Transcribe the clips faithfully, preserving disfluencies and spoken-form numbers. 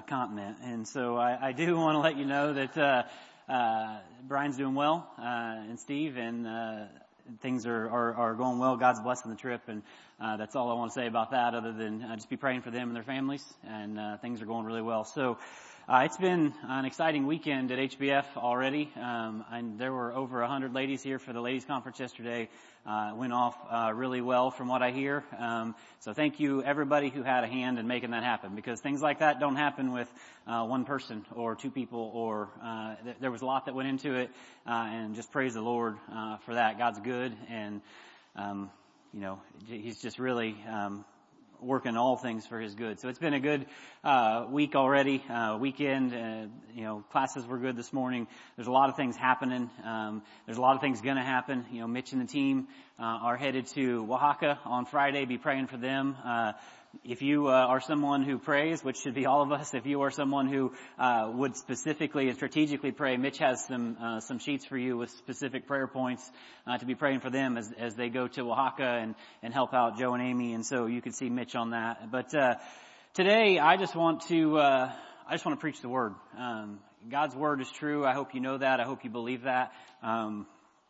continent. And so I, I do want to let you know that uh, uh, Brian's doing well, uh, and Steve, and uh, things are, are, are going well. God's blessing the trip, and uh, that's all I want to say about that, other than uh, just be praying for them and their families, and uh, things are going really well. So uh, it's been an exciting weekend at H B F already. Um, and there were over one hundred ladies here for the ladies conference yesterday. Uh, it went off uh, really well from what I hear. Um, so thank you everybody who had a hand in making that happen, because things like that don't happen with uh, one person or two people, or uh, th- there was a lot that went into it, uh, and just praise the Lord uh, for that. God's good, and um, you know, He's just really um, working all things for His good. So it's been a good uh week already, uh weekend. Uh, you know, classes were good this morning. There's a lot of things happening. Um there's a lot of things going to happen. You know, Mitch and the team uh are headed to Oaxaca on Friday. Be praying for them. Uh If you uh, are someone who prays, which should be all of us, if you are someone who uh would specifically and strategically pray, Mitch has some uh some sheets for you with specific prayer points uh to be praying for them as as they go to Oaxaca and and help out Joe and Amy. And so you can see Mitch on that. But uh today I just want to uh I just want to preach the word. Um God's word is true. I hope you know that. I hope you believe that. Um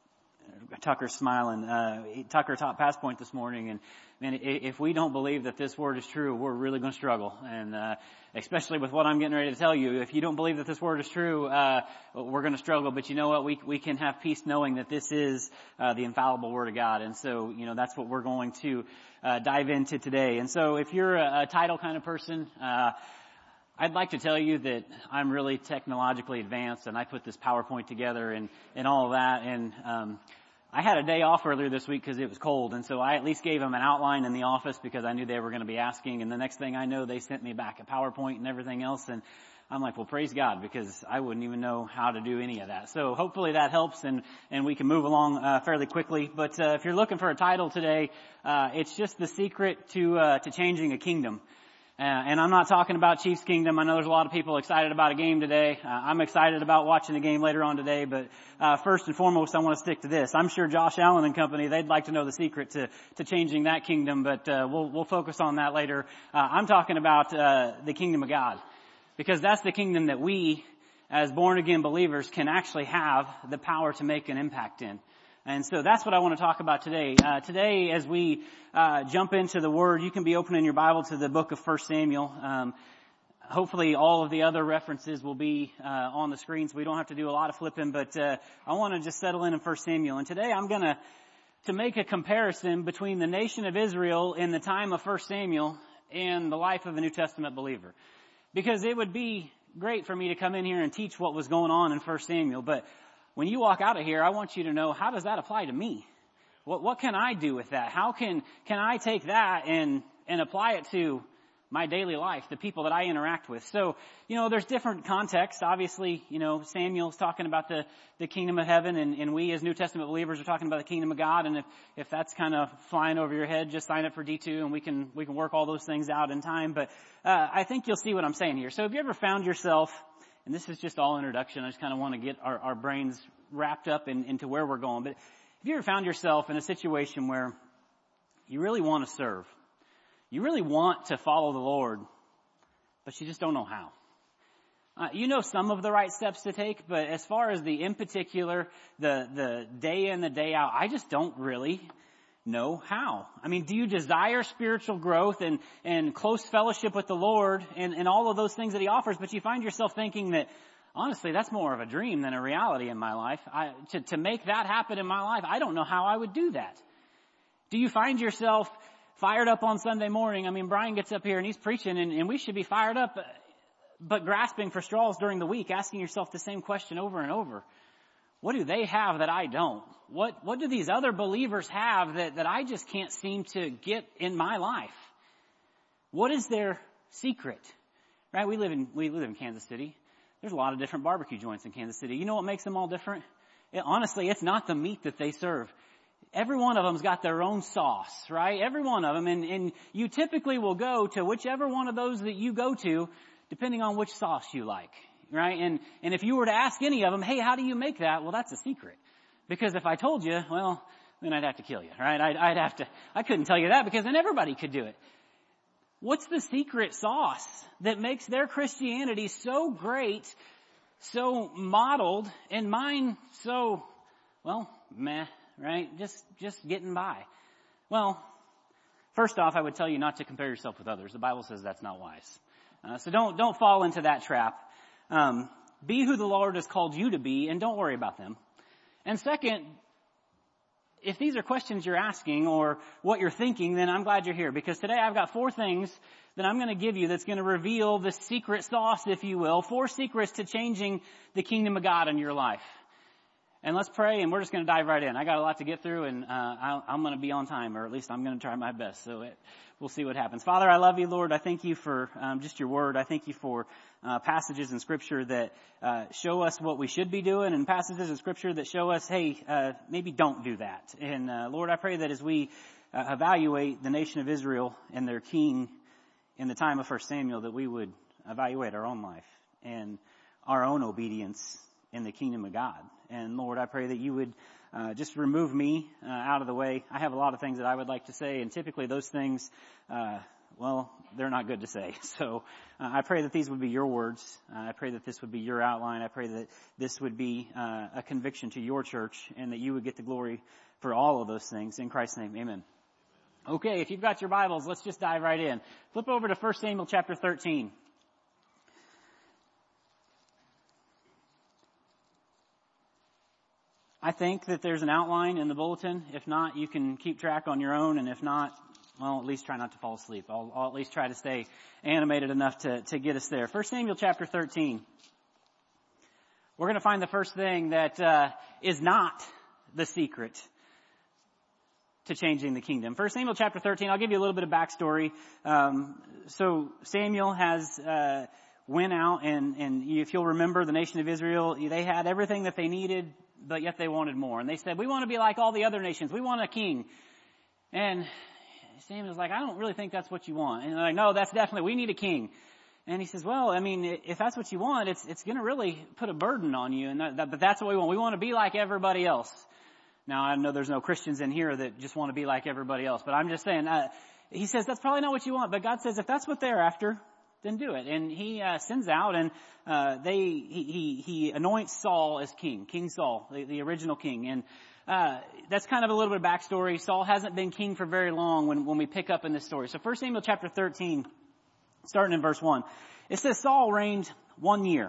Tucker's smiling. Uh, Tucker taught Pass Point this morning, and man, if we don't believe that this word is true, we're really going to struggle. And uh, especially with what I'm getting ready to tell you, if you don't believe that this word is true, uh, we're going to struggle. But you know what? We we can have peace knowing that this is uh, the infallible word of God. And so, you know, that's what we're going to uh, dive into today. And so, if you're a, a title kind of person, uh, I'd like to tell you that I'm really technologically advanced, and I put this PowerPoint together and, and all of that. And um, I had a day off earlier this week because it was cold, and so I at least gave them an outline in the office because I knew they were going to be asking. And the next thing I know, they sent me back a PowerPoint and everything else. And I'm like, well, praise God, because I wouldn't even know how to do any of that. So hopefully that helps, and, and we can move along uh, fairly quickly. But uh, if you're looking for a title today, uh, it's just the secret to uh, to changing a kingdom. Uh, and I'm not talking about Chiefs Kingdom. I know there's a lot of people excited about a game today. Uh, I'm excited about watching the game later on today. But uh, first and foremost, I want to stick to this. I'm sure Josh Allen and company, they'd like to know the secret to, to changing that kingdom. But uh, we'll, we'll focus on that later. Uh, I'm talking about uh, the kingdom of God, because that's the kingdom that we, as born-again believers, can actually have the power to make an impact in. And so that's what I want to talk about today. Uh, today, as we uh, jump into the Word, you can be opening your Bible to the book of First Samuel. Um, hopefully all of the other references will be uh, on the screen, so we don't have to do a lot of flipping. But uh, I want to just settle in in First Samuel. And today I'm going to to make a comparison between the nation of Israel in the time of First Samuel and the life of a New Testament believer. Because it would be great for me to come in here and teach what was going on in First Samuel, but when you walk out of here, I want you to know, how does that apply to me? What what can I do with that? How can can I take that and and apply it to my daily life, the people that I interact with? So, you know, there's different contexts. Obviously, you know, Samuel's talking about the, the kingdom of heaven, and, and we as New Testament believers are talking about the kingdom of God. And if, if that's kind of flying over your head, just sign up for D two and we can, we can work all those things out in time. But, uh, I think you'll see what I'm saying here. So have you ever found yourself, and this is just all introduction, I just kind of want to get our, our brains wrapped up in, into where we're going. But have you ever found yourself in a situation where you really want to serve? You really want to follow the Lord, but you just don't know how. Uh, you know some of the right steps to take, but as far as the, in particular, the, the day in, the day out, I just don't really know how. I mean, do you desire spiritual growth and, and close fellowship with the Lord and, and all of those things that He offers, but you find yourself thinking that, honestly, that's more of a dream than a reality in my life. I, to, to make that happen in my life, I don't know how I would do that. Do you find yourself fired up on Sunday morning? I mean, Brian gets up here and he's preaching, and, and we should be fired up, but grasping for straws during the week, asking yourself the same question over and over. What do they have that I don't? What, what do these other believers have that, that I just can't seem to get in my life? What is their secret? Right? We live in, we live in Kansas City. There's a lot of different barbecue joints in Kansas City. You know what makes them all different? It, honestly, it's not the meat that they serve. Every one of them's got their own sauce, right? Every one of them. And, and you typically will go to whichever one of those that you go to, depending on which sauce you like, right? And, and if you were to ask any of them, hey, how do you make that? Well, that's a secret. Because if I told you, well, then I'd have to kill you, right? I'd, I'd have to, I couldn't tell you that because then everybody could do it. What's the secret sauce that makes their Christianity so great, so modeled, and mine so, well, meh, right? Just, just getting by. Well, first off, I would tell you not to compare yourself with others. The Bible says that's not wise. Uh, so don't, don't fall into that trap. Um, be who the Lord has called you to be, and don't worry about them. And second, if these are questions you're asking or what you're thinking, then I'm glad you're here, because today I've got four things that I'm going to give you that's going to reveal the secret sauce, if you will, four secrets to changing the kingdom of God in your life. And let's pray, and we're just going to dive right in. I got a lot to get through, and uh, I, I'm going to be on time, or at least I'm going to try my best. So it, we'll see what happens. Father, I love you, Lord. I thank you for um, just your word. I thank you for uh, passages in Scripture that uh, show us what we should be doing, and passages in Scripture that show us, hey, uh, maybe don't do that. And uh, Lord, I pray that as we uh, evaluate the nation of Israel and their king in the time of First Samuel, that we would evaluate our own life and our own obedience in the kingdom of God. And Lord, I pray that you would uh, just remove me uh, out of the way. I have a lot of things that I would like to say, and typically those things, uh, well, they're not good to say. So uh, I pray that these would be your words. Uh, I pray that this would be your outline. I pray that this would be uh, a conviction to your church, and that you would get the glory for all of those things. In Christ's name, amen. Okay, if you've got your Bibles, let's just dive right in. Flip over to First Samuel chapter thirteen. I think that there's an outline in the bulletin. If not, you can keep track on your own. And if not, well, at least try not to fall asleep. I'll, I'll at least try to stay animated enough to, to get us there. First Samuel chapter thirteen. We're going to find the first thing that uh, is not the secret to changing the kingdom. First Samuel chapter thirteen, I'll give you a little bit of backstory. Um, so Samuel has uh, went out, and, and if you'll remember, the nation of Israel, they had everything that they needed, but yet they wanted more. And they said, we want to be like all the other nations. We want a king. And Samuel's like, I don't really think that's what you want. And they're like, no, that's definitely, we need a king. And he says, well, I mean, if that's what you want, it's it's going to really put a burden on you. And that, that, but that's what we want. We want to be like everybody else. Now, I know there's no Christians in here that just want to be like everybody else. But I'm just saying, uh, he says, that's probably not what you want. But God says, if that's what they're after, then do it. And he uh, sends out, and uh, they he, he he anoints Saul as king, King Saul, the, the original king. And uh, that's kind of a little bit of backstory. Saul hasn't been king for very long when, when we pick up in this story. So First Samuel chapter thirteen, starting in verse one, it says, Saul reigned one year.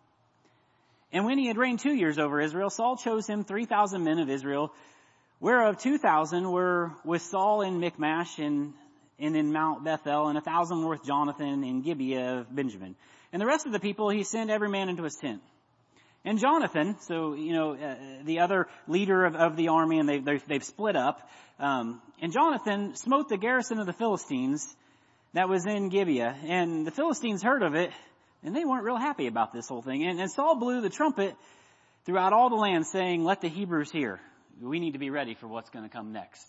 And when he had reigned two years over Israel, Saul chose him three thousand men of Israel, whereof two thousand were with Saul in Michmash and, and in Mount Bethel, and a thousand were with Jonathan in Gibeah of Benjamin. And the rest of the people he sent every man into his tent. And Jonathan, so, you know, uh, the other leader of, of the army, and they, they've, they've split up, um, and Jonathan smote the garrison of the Philistines that was in Gibeah. And the Philistines heard of it, and they weren't real happy about this whole thing. And, and Saul blew the trumpet throughout all the land, saying, let the Hebrews hear. We need to be ready for what's going to come next.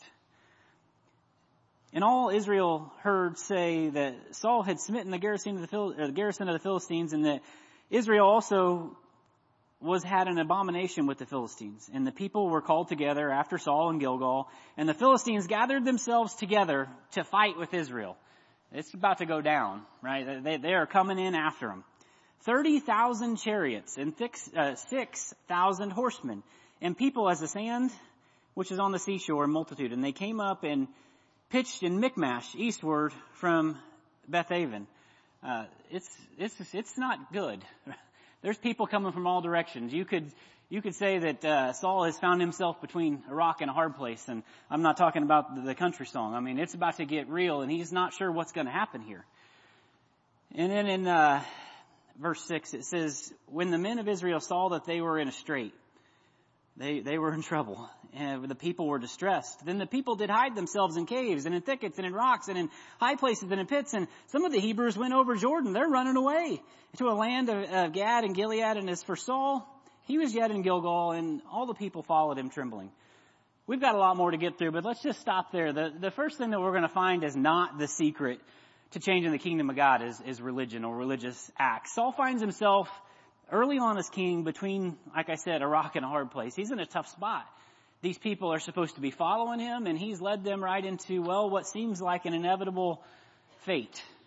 And all Israel heard say that Saul had smitten the garrison of the, Phil, or the garrison of the Philistines, and that Israel also was had an abomination with the Philistines. And the people were called together after Saul in Gilgal, and the Philistines gathered themselves together to fight with Israel. It's about to go down, right? They, they are coming in after them. thirty thousand chariots and uh, six thousand horsemen, and people as the sand which is on the seashore in multitude. And they came up and pitched in Michmash eastward from Bethaven. Uh, it's, it's, it's not good. There's people coming from all directions. You could, you could say that, uh, Saul has found himself between a rock and a hard place. And I'm not talking about the, the country song. I mean, it's about to get real, and he's not sure what's going to happen here. And then in, uh, verse six, it says, when the men of Israel saw that they were in a strait, They, they were in trouble, and the people were distressed. Then the people did hide themselves in caves and in thickets and in rocks and in high places and in pits. And some of the Hebrews went over Jordan. They're running away to a land of, of Gad and Gilead. And as for Saul, he was yet in Gilgal, and all the people followed him trembling. We've got a lot more to get through, but let's just stop there. The, the first thing that we're going to find is not the secret to changing the kingdom of God is, is religion or religious acts. Saul finds himself early on as king between, like I said, a rock and a hard place. He's in a tough spot. These people are supposed to be following him, and he's led them right into, well, what seems like an inevitable fate.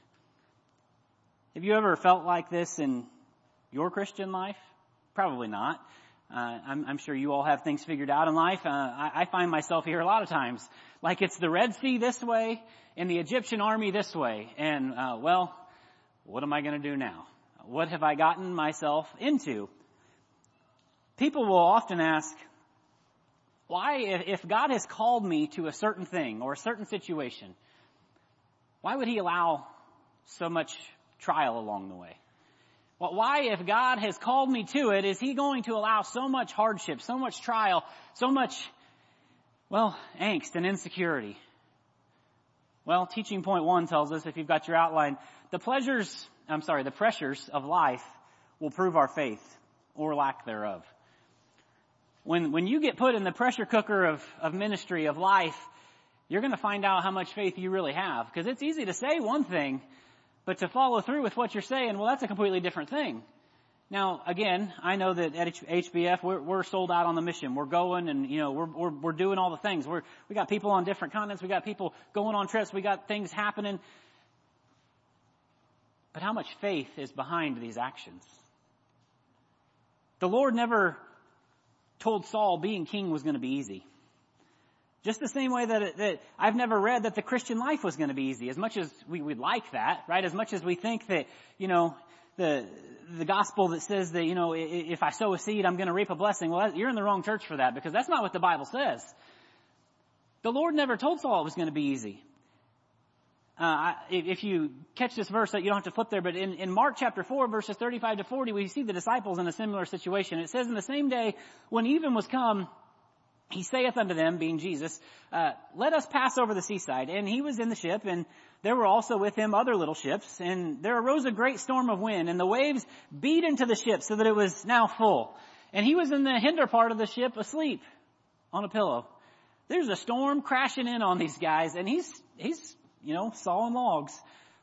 Have you ever felt like this in your Christian life? Probably not. Uh, I'm, I'm sure you all have things figured out in life. Uh, I, I find myself here a lot of times, like it's the Red Sea this way and the Egyptian army this way. And, uh, well, what am I going to do now? What have I gotten myself into? People will often ask, why, if God has called me to a certain thing or a certain situation, why would he allow so much trial along the way? Well, why, if God has called me to it, is he going to allow so much hardship, so much trial, so much, well, angst and insecurity? Well, teaching point one tells us, if you've got your outline, the pleasures, I'm sorry, the pressures of life will prove our faith or lack thereof. When, when you get put in the pressure cooker of, of ministry, of life, you're going to find out how much faith you really have. Because it's easy to say one thing, but to follow through with what you're saying, well, that's a completely different thing. Now, again, I know that at H B F, we're, we're sold out on the mission. We're going and, you know, we're, we're, we're doing all the things. We're, we got people on different continents. We got people going on trips. We got things happening. But how much faith is behind these actions? The Lord never told Saul being king was going to be easy. Just the same way that, it, that I've never read that the Christian life was going to be easy. As much as we would like that, right? As much as we think that, you know, the the gospel that says that, you know, if I sow a seed, I'm going to reap a blessing. Well, you're in the wrong church for that, because that's not what the Bible says. The Lord never told Saul it was going to be easy. Uh, if you catch this verse, you don't have to flip there, but in, in Mark chapter four, verses thirty-five to forty, we see the disciples in a similar situation. It says, in the same day, when even was come, he saith unto them, being Jesus, uh, let us pass over the seaside. And he was in the ship, and there were also with him other little ships. And there arose a great storm of wind, and the waves beat into the ship so that it was now full. And he was in the hinder part of the ship asleep on a pillow. There's a storm crashing in on these guys, and he's, he's, you know, sawing logs.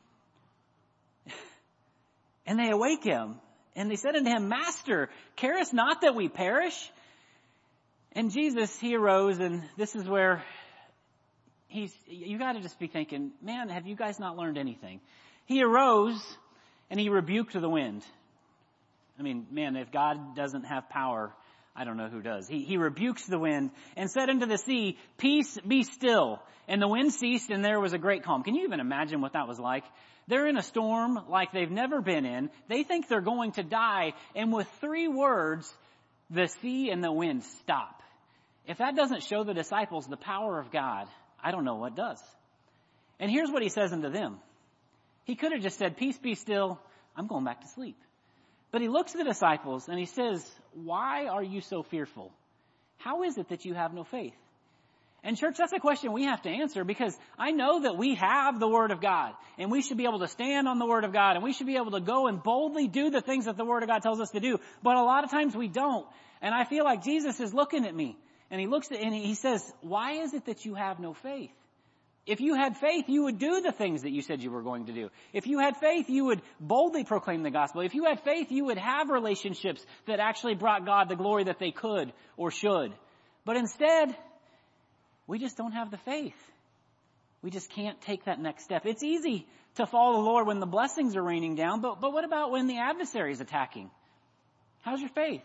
And they awake him, and they said unto him, Master, carest not that we perish? And Jesus, he arose, and this is where he's, you got to just be thinking, man, have you guys not learned anything? He arose, and he rebuked the wind. I mean, man, if God doesn't have power, I don't know who does. He, he rebukes the wind and said unto the sea, Peace, be still. And the wind ceased, and there was a great calm. Can you even imagine what that was like? They're in a storm like they've never been in. They think they're going to die. And with three words, the sea and the wind stop. If that doesn't show the disciples the power of God, I don't know what does. And here's what he says unto them. He could have just said, Peace, be still. I'm going back to sleep. But he looks at the disciples and he says, why are you so fearful? How is it that you have no faith? And church, that's a question we have to answer, because I know that we have the Word of God, and we should be able to stand on the Word of God, and we should be able to go and boldly do the things that the Word of God tells us to do. But a lot of times we don't. And I feel like Jesus is looking at me, and he looks at, and he says, why is it that you have no faith? If you had faith, you would do the things that you said you were going to do. If you had faith, you would boldly proclaim the gospel. If you had faith, you would have relationships that actually brought God the glory that they could or should. But instead, we just don't have the faith. We just can't take that next step. It's easy to follow the Lord when the blessings are raining down, but, but what about when the adversary is attacking? How's your faith?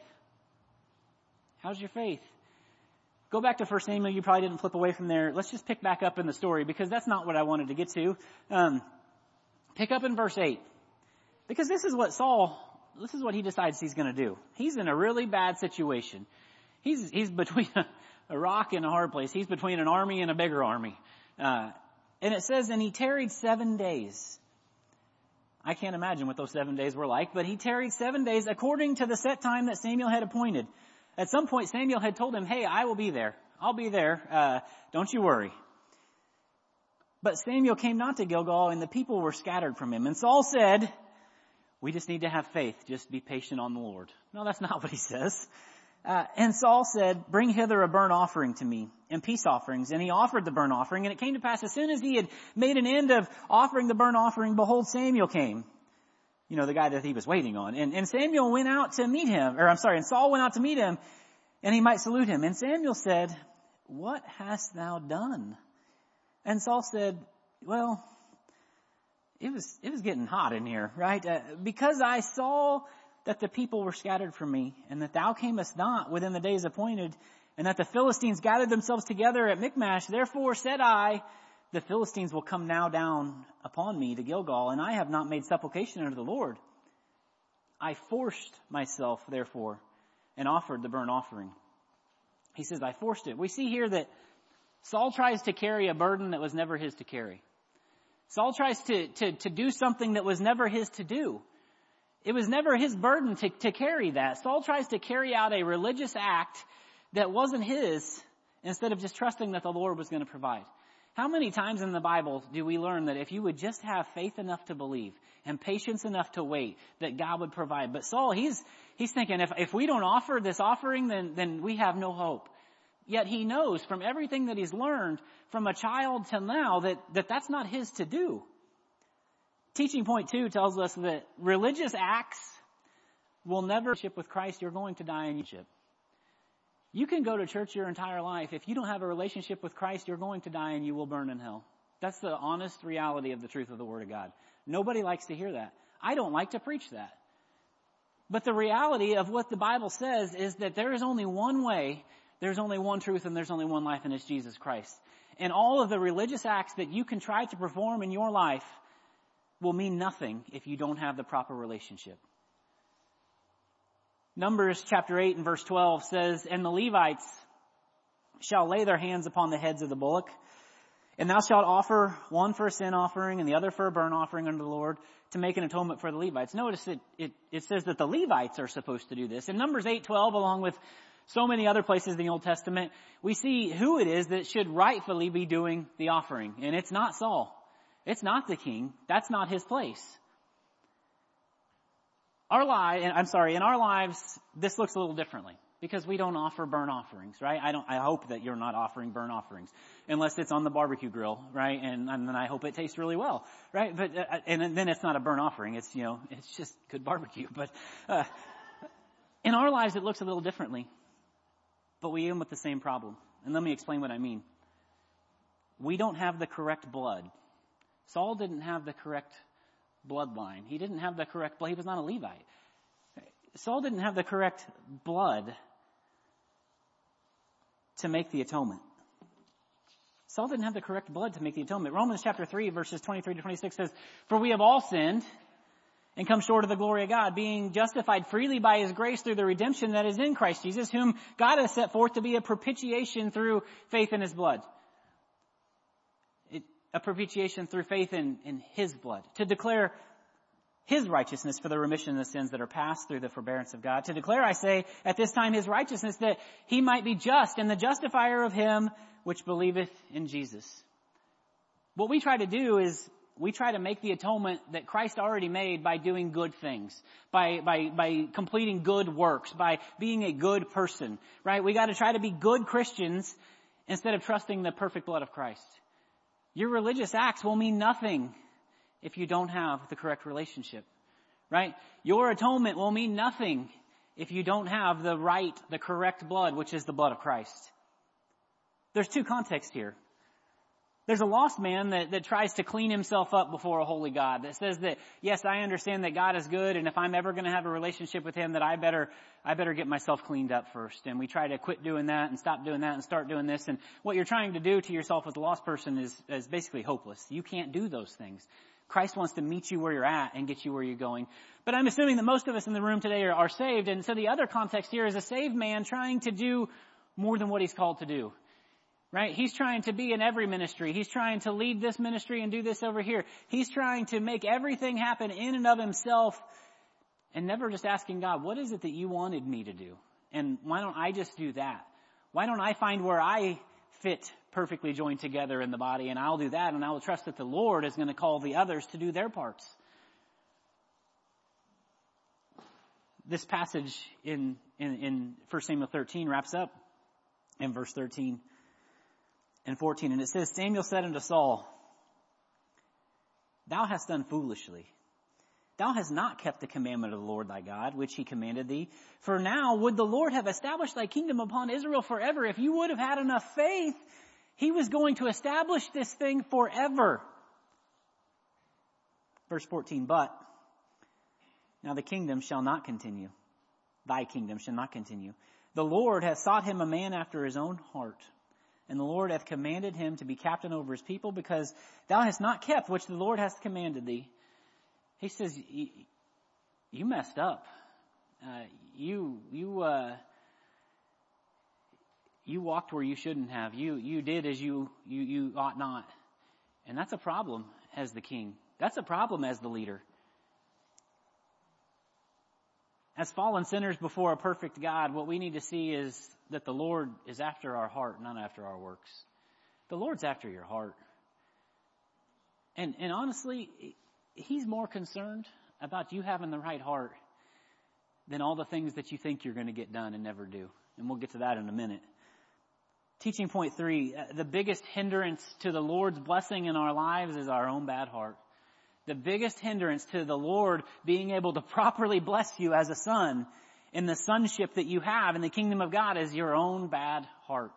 How's your faith? Go back to First Samuel. You probably didn't flip away from there. Let's just pick back up in the story, because that's not what I wanted to get to. Um, pick up in verse eight. Because this is what Saul, this is what he decides he's going to do. He's in a really bad situation. He's, he's between a, a rock and a hard place. He's between an army and a bigger army. Uh, and it says, and he tarried seven days. I can't imagine what those seven days were like, but he tarried seven days according to the set time that Samuel had appointed. At some point, Samuel had told him, hey, I will be there. I'll be there. Uh, don't you worry. But Samuel came not to Gilgal, and the people were scattered from him. And Saul said, we just need to have faith. Just be patient on the Lord. No, that's not what he says. Uh, and Saul said, bring hither a burnt offering to me and peace offerings. And he offered the burnt offering. And it came to pass, as soon as he had made an end of offering the burnt offering, behold, Samuel came. You know, the guy that he was waiting on. And, and Samuel went out to meet him, or I'm sorry, and Saul went out to meet him, and he might salute him. And Samuel said, what hast thou done? And Saul said, well, it was, it was getting hot in here, right? Uh, because I saw that the people were scattered from me, and that thou camest not within the days appointed, and that the Philistines gathered themselves together at Michmash. Therefore said I, the Philistines will come now down upon me to Gilgal, and I have not made supplication unto the Lord. I forced myself, therefore, and offered the burnt offering. He says, I forced it. We see here that Saul tries to carry a burden that was never his to carry. Saul tries to, to, to do something that was never his to do. It was never his burden to, to carry that. Saul tries to carry out a religious act that wasn't his instead of just trusting that the Lord was going to provide. How many times in the Bible do we learn that if you would just have faith enough to believe and patience enough to wait, that God would provide? But Saul, he's, he's thinking if, if we don't offer this offering, then, then we have no hope. Yet he knows from everything that he's learned from a child till now that, that that's not his to do. Teaching point two tells us that religious acts will never ship with Christ. You're going to die in Egypt. You can go to church your entire life. If you don't have a relationship with Christ, you're going to die and you will burn in hell. That's the honest reality of the truth of the Word of God. Nobody likes to hear that. I don't like to preach that. But the reality of what the Bible says is that there is only one way, there's only one truth, and there's only one life, and it's Jesus Christ. And all of the religious acts that you can try to perform in your life will mean nothing if you don't have the proper relationship. Numbers chapter eight and verse twelve says, and the Levites shall lay their hands upon the heads of the bullock, and thou shalt offer one for a sin offering and the other for a burnt offering unto the Lord to make an atonement for the Levites. Notice it, it, it says that the Levites are supposed to do this. In Numbers eight twelve, along with so many other places in the Old Testament, we see who it is that should rightfully be doing the offering. And it's not Saul. It's not the king. That's not his place. Our lives, I'm sorry, in our lives, this looks a little differently because we don't offer burnt offerings, right? I don't, I hope that you're not offering burnt offerings unless it's on the barbecue grill, right? And, and then I hope it tastes really well, right? But, uh, and then it's not a burnt offering. It's, you know, it's just good barbecue. But, uh, in our lives, it looks a little differently, but we end with the same problem. And let me explain what I mean. We don't have the correct blood. Saul didn't have the correct bloodline. He didn't have the correct blood. He was not a Levite. Saul didn't have the correct blood to make the atonement. Saul didn't have the correct blood to make the atonement. Romans chapter three, verses twenty-three to twenty-six says, for we have all sinned and come short of the glory of God, being justified freely by his grace through the redemption that is in Christ Jesus, whom God has set forth to be a propitiation through faith in his blood. A propitiation through faith in, in his blood, to declare his righteousness for the remission of the sins that are passed through the forbearance of God. To declare, I say, at this time his righteousness, that he might be just and the justifier of him which believeth in Jesus. What we try to do is we try to make the atonement that Christ already made by doing good things, by, by, by completing good works, by being a good person, right? We got to try to be good Christians instead of trusting the perfect blood of Christ. Your religious acts will mean nothing if you don't have the correct relationship, right? Your atonement will mean nothing if you don't have the right, the correct blood, which is the blood of Christ. There's two contexts here. There's a lost man that, that tries to clean himself up before a holy God, that says that, yes, I understand that God is good, and if I'm ever going to have a relationship with him, that I better, I better get myself cleaned up first. And we try to quit doing that and stop doing that and start doing this. And what you're trying to do to yourself as a lost person is, is basically hopeless. You can't do those things. Christ wants to meet you where you're at and get you where you're going. But I'm assuming that most of us in the room today are, are saved. And so the other context here is a saved man trying to do more than what he's called to do. Right? He's trying to be in every ministry. He's trying to lead this ministry and do this over here. He's trying to make everything happen in and of himself and never just asking God, what is it that you wanted me to do? And why don't I just do that? Why don't I find where I fit perfectly joined together in the body, and I'll do that, and I will trust that the Lord is going to call the others to do their parts. This passage in, in, in First Samuel thirteen wraps up in verse thirteen. And fourteen, and it says, Samuel said unto Saul, thou hast done foolishly. Thou hast not kept the commandment of the Lord thy God, which he commanded thee. For now would the Lord have established thy kingdom upon Israel forever. If you would have had enough faith, he was going to establish this thing forever. Verse fourteen, but now the kingdom shall not continue. Thy kingdom shall not continue. The Lord hath sought him a man after his own heart. And the Lord hath commanded him to be captain over his people, because thou hast not kept which the Lord hath commanded thee. He says, you messed up. Uh, you, you, uh, you walked where you shouldn't have. You, you did as you, you, you ought not. And that's a problem as the king. That's a problem as the leader. As fallen sinners before a perfect God, what we need to see is that the Lord is after our heart, not after our works. The Lord's after your heart. And, and honestly, He's more concerned about you having the right heart than all the things that you think you're going to get done and never do. And we'll get to that in a minute. Teaching point three, the biggest hindrance to the Lord's blessing in our lives is our own bad heart. The biggest hindrance to the Lord being able to properly bless you as a son in the sonship that you have in the kingdom of God is your own bad heart.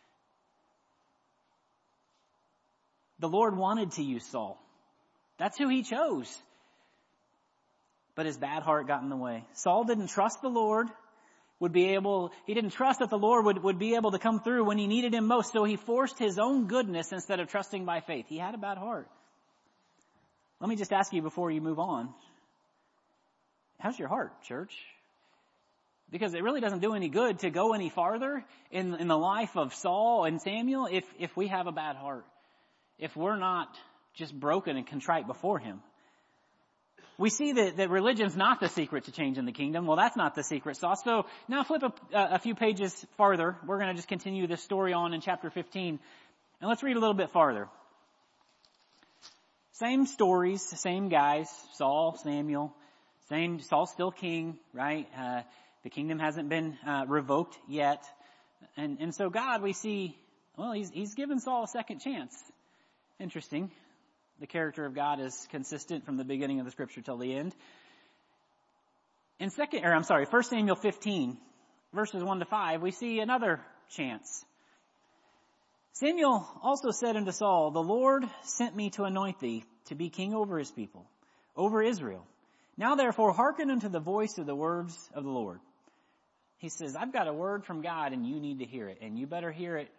The Lord wanted to use Saul. That's who He chose. But his bad heart got in the way. Saul didn't trust the Lord would be able, he didn't trust that the Lord would, would be able to come through when he needed him most, so he forced his own goodness instead of trusting by faith. He had a bad heart. Let me just ask you before you move on. How's your heart, church? Because it really doesn't do any good to go any farther in, in the life of Saul and Samuel if, if we have a bad heart. If we're not just broken and contrite before Him. We see that, that religion's not the secret to change in the kingdom. Well, that's not the secret sauce. So now flip a, a few pages farther. We're going to just continue this story on in chapter fifteen. And let's read a little bit farther. Same stories, same guys, Saul, Samuel, same, Saul's still king, right? Uh, the kingdom hasn't been uh, revoked yet. And, and so God, we see, well, he's, he's given Saul a second chance. Interesting. The character of God is consistent from the beginning of the scripture till the end. In second, or I'm sorry, First Samuel fifteen, verses one to five, we see another chance. Samuel also said unto Saul, the Lord sent me to anoint thee to be king over His people, over Israel. Now therefore hearken unto the voice of the words of the Lord. He says, I've got a word from God and you need to hear it, and you better hear it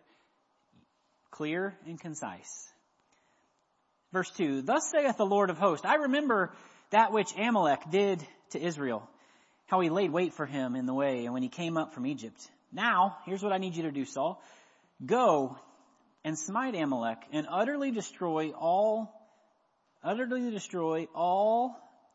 clear and concise. Verse two, thus saith the Lord of hosts, I remember that which Amalek did to Israel, how he laid wait for him in the way, and when he came up from Egypt. Now, here's what I need you to do, Saul. Go and smite Amalek, and utterly destroy all, utterly destroy all,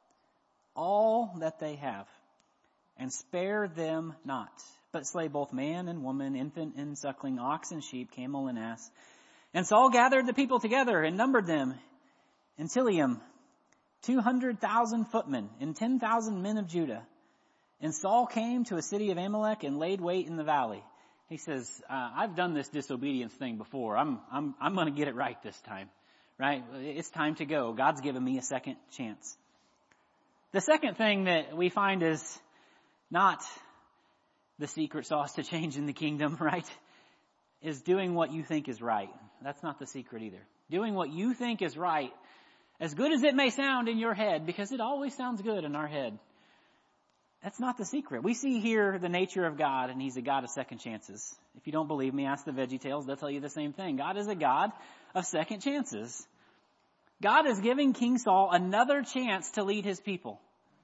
all that they have, and spare them not, but slay both man and woman, infant and suckling, ox and sheep, camel and ass. And Saul gathered the people together and numbered them in Tilium, two hundred thousand footmen and ten thousand men of Judah. And Saul came to a city of Amalek and laid wait in the valley. He says, uh, I've done this disobedience thing before. I'm, I'm, I'm going to get it right this time, right? It's time to go. God's given me a second chance. The second thing that we find is not the secret sauce to change in the kingdom, right? Is doing what you think is right. That's not the secret either. Doing what you think is right, as good as it may sound in your head, because it always sounds good in our head. That's not the secret. We see here the nature of God, and He's a God of second chances. If you don't believe me, ask the VeggieTales. They'll tell you the same thing. God is a God of second chances. God is giving King Saul another chance to lead His people.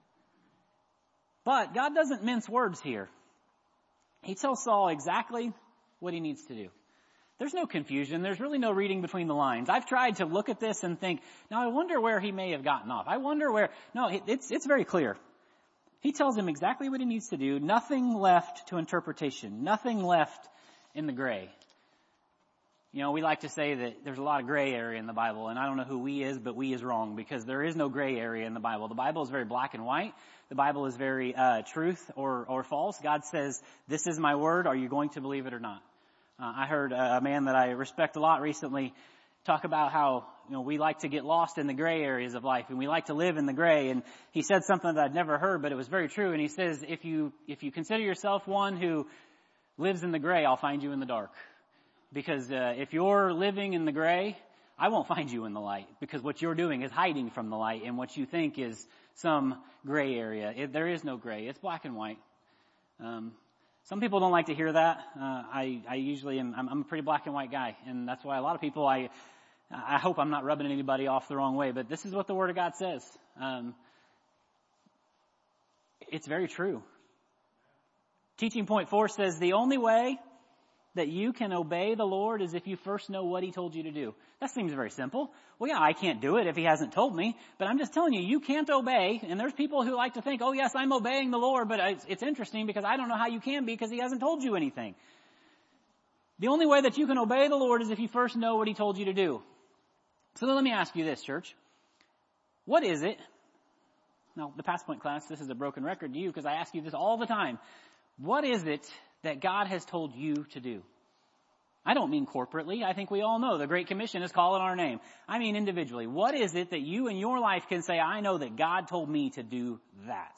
But God doesn't mince words here. He tells Saul exactly what he needs to do. There's no confusion. There's really no reading between the lines. I've tried to look at this and think, now I wonder where he may have gotten off. I wonder where, no, it's, it's very clear. He tells him exactly what he needs to do. Nothing left to interpretation. Nothing left in the gray. You know, we like to say that there's a lot of gray area in the Bible, and I don't know who we is, but we is wrong, because there is no gray area in the Bible. The Bible is very black and white. The Bible is very uh truth or, or false. God says, this is my word. Are you going to believe it or not? Uh, I heard a man that I respect a lot recently talk about how, you know, we like to get lost in the gray areas of life, and we like to live in the gray. And he said something that I'd never heard, but it was very true. And he says, if you, if you consider yourself one who lives in the gray, I'll find you in the dark. Because, uh, if you're living in the gray, I won't find you in the light, because what you're doing is hiding from the light, and what you think is some gray area. It, there is no gray. It's black and white. Um, some people don't like to hear that. Uh, I, I usually am, I'm, I'm a pretty black and white guy, and that's why a lot of people, I, I hope I'm not rubbing anybody off the wrong way, but this is what the Word of God says. Um, it's very true. Teaching point four says the only way that you can obey the Lord is if you first know what He told you to do. That seems very simple. Well, yeah, I can't do it if He hasn't told me, but I'm just telling you, you can't obey. And there's people who like to think, oh yes, I'm obeying the Lord, but it's, it's interesting because I don't know how you can be because He hasn't told you anything. The only way that you can obey the Lord is if you first know what He told you to do. So then let me ask you this, church. What is it? Now, the Past Point class, this is a broken record to you because I ask you this all the time. What is it that God has told you to do? I don't mean corporately. I think we all know the Great Commission is calling our name. I mean individually. What is it that you in your life can say, I know that God told me to do that?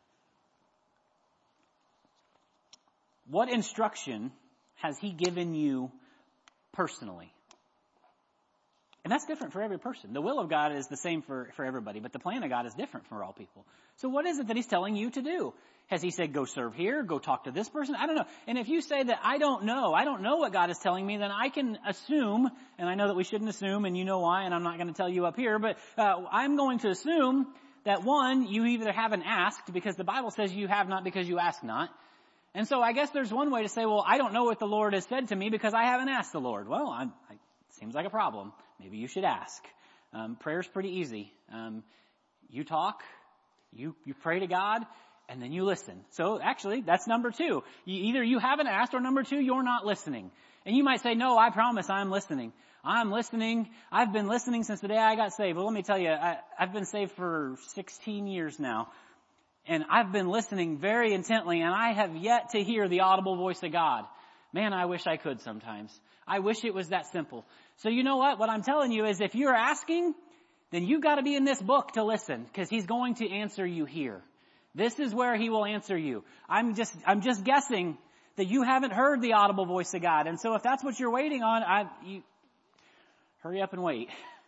What instruction has He given you personally? And that's different for every person. The will of God is the same for, for everybody, but the plan of God is different for all people. So what is it that He's telling you to do? Has He said, go serve here, go talk to this person? I don't know. And if you say that I don't know, I don't know what God is telling me, then I can assume, and I know that we shouldn't assume, and you know why, and I'm not going to tell you up here, but uh, I'm going to assume that one, you either haven't asked, because the Bible says you have not because you ask not. And so I guess there's one way to say, well, I don't know what the Lord has said to me because I haven't asked the Lord. Well, I'm, I, seems like a problem. Maybe you should ask. Um, prayer's pretty easy. Um, you talk, you, you pray to God, and then you listen. So actually, that's number two. You, either you haven't asked, or number two, you're not listening. And you might say, no, I promise I'm listening. I'm listening. I've been listening since the day I got saved. Well, let me tell you, I, I've been saved for sixteen years now. And I've been listening very intently, and I have yet to hear the audible voice of God. Man, I wish I could sometimes. I wish it was that simple. So you know what? What I'm telling you is if you're asking, then you've got to be in this book to listen, because He's going to answer you here. This is where He will answer you. I'm just, I'm just guessing that you haven't heard the audible voice of God. And so if that's what you're waiting on, I, you, hurry up and wait.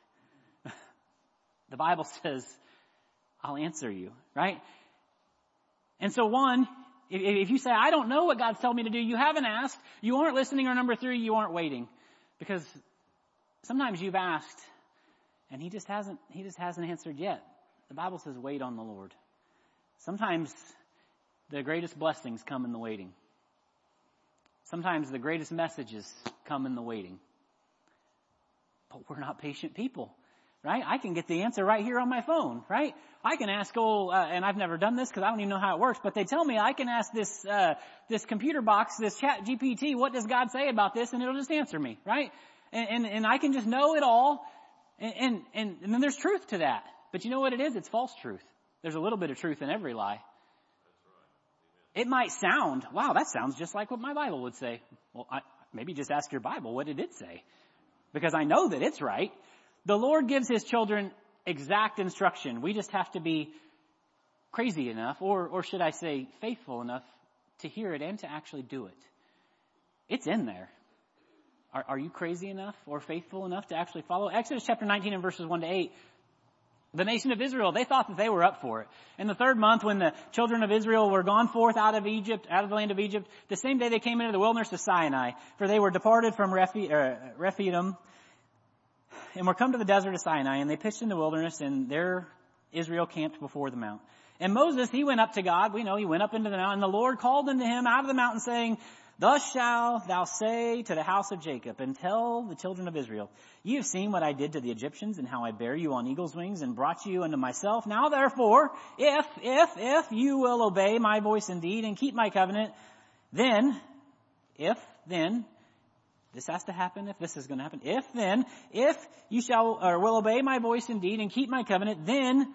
The Bible says, I'll answer you, right? And so one, if you say, I don't know what God's telling me to do, you haven't asked, you aren't listening, or number three, you aren't waiting. Because sometimes you've asked, and He just hasn't, He just hasn't answered yet. The Bible says, wait on the Lord. Sometimes the greatest blessings come in the waiting. Sometimes the greatest messages come in the waiting. But we're not patient people, right? I can get the answer right here on my phone, right? I can ask, oh, uh, and I've never done this because I don't even know how it works, but they tell me I can ask this, uh, this computer box, this chat G P T, what does God say about this? And it'll just answer me, right? And, and, and I can just know it all. And, and, and, and then there's truth to that. But you know what it is? It's false truth. There's a little bit of truth in every lie. It might sound, wow, that sounds just like what my Bible would say. Well, I, maybe just ask your Bible, what did it say? Because I know that it's right. The Lord gives His children exact instruction. We just have to be crazy enough, or, or should I say faithful enough, to hear it and to actually do it. It's in there. Are, are you crazy enough or faithful enough to actually follow? Exodus chapter nineteen and verses one to eight. The nation of Israel, they thought that they were up for it. In the third month, when the children of Israel were gone forth out of Egypt, out of the land of Egypt, the same day they came into the wilderness of Sinai, for they were departed from Rephi, uh, Rephidim, and were come to the desert of Sinai, and they pitched in the wilderness, and there Israel camped before the mount. And Moses, he went up to God. We know he went up into the mountain, and the Lord called unto him out of the mountain, saying, Thus shalt thou say to the house of Jacob, and tell the children of Israel, Ye have seen what I did to the Egyptians, and how I bare you on eagle's wings, and brought you unto myself. Now therefore, if, if, if you will obey my voice indeed, and keep my covenant, then, if, then, this has to happen, if this is going to happen, if then, if you shall, or will obey my voice indeed, and keep my covenant, then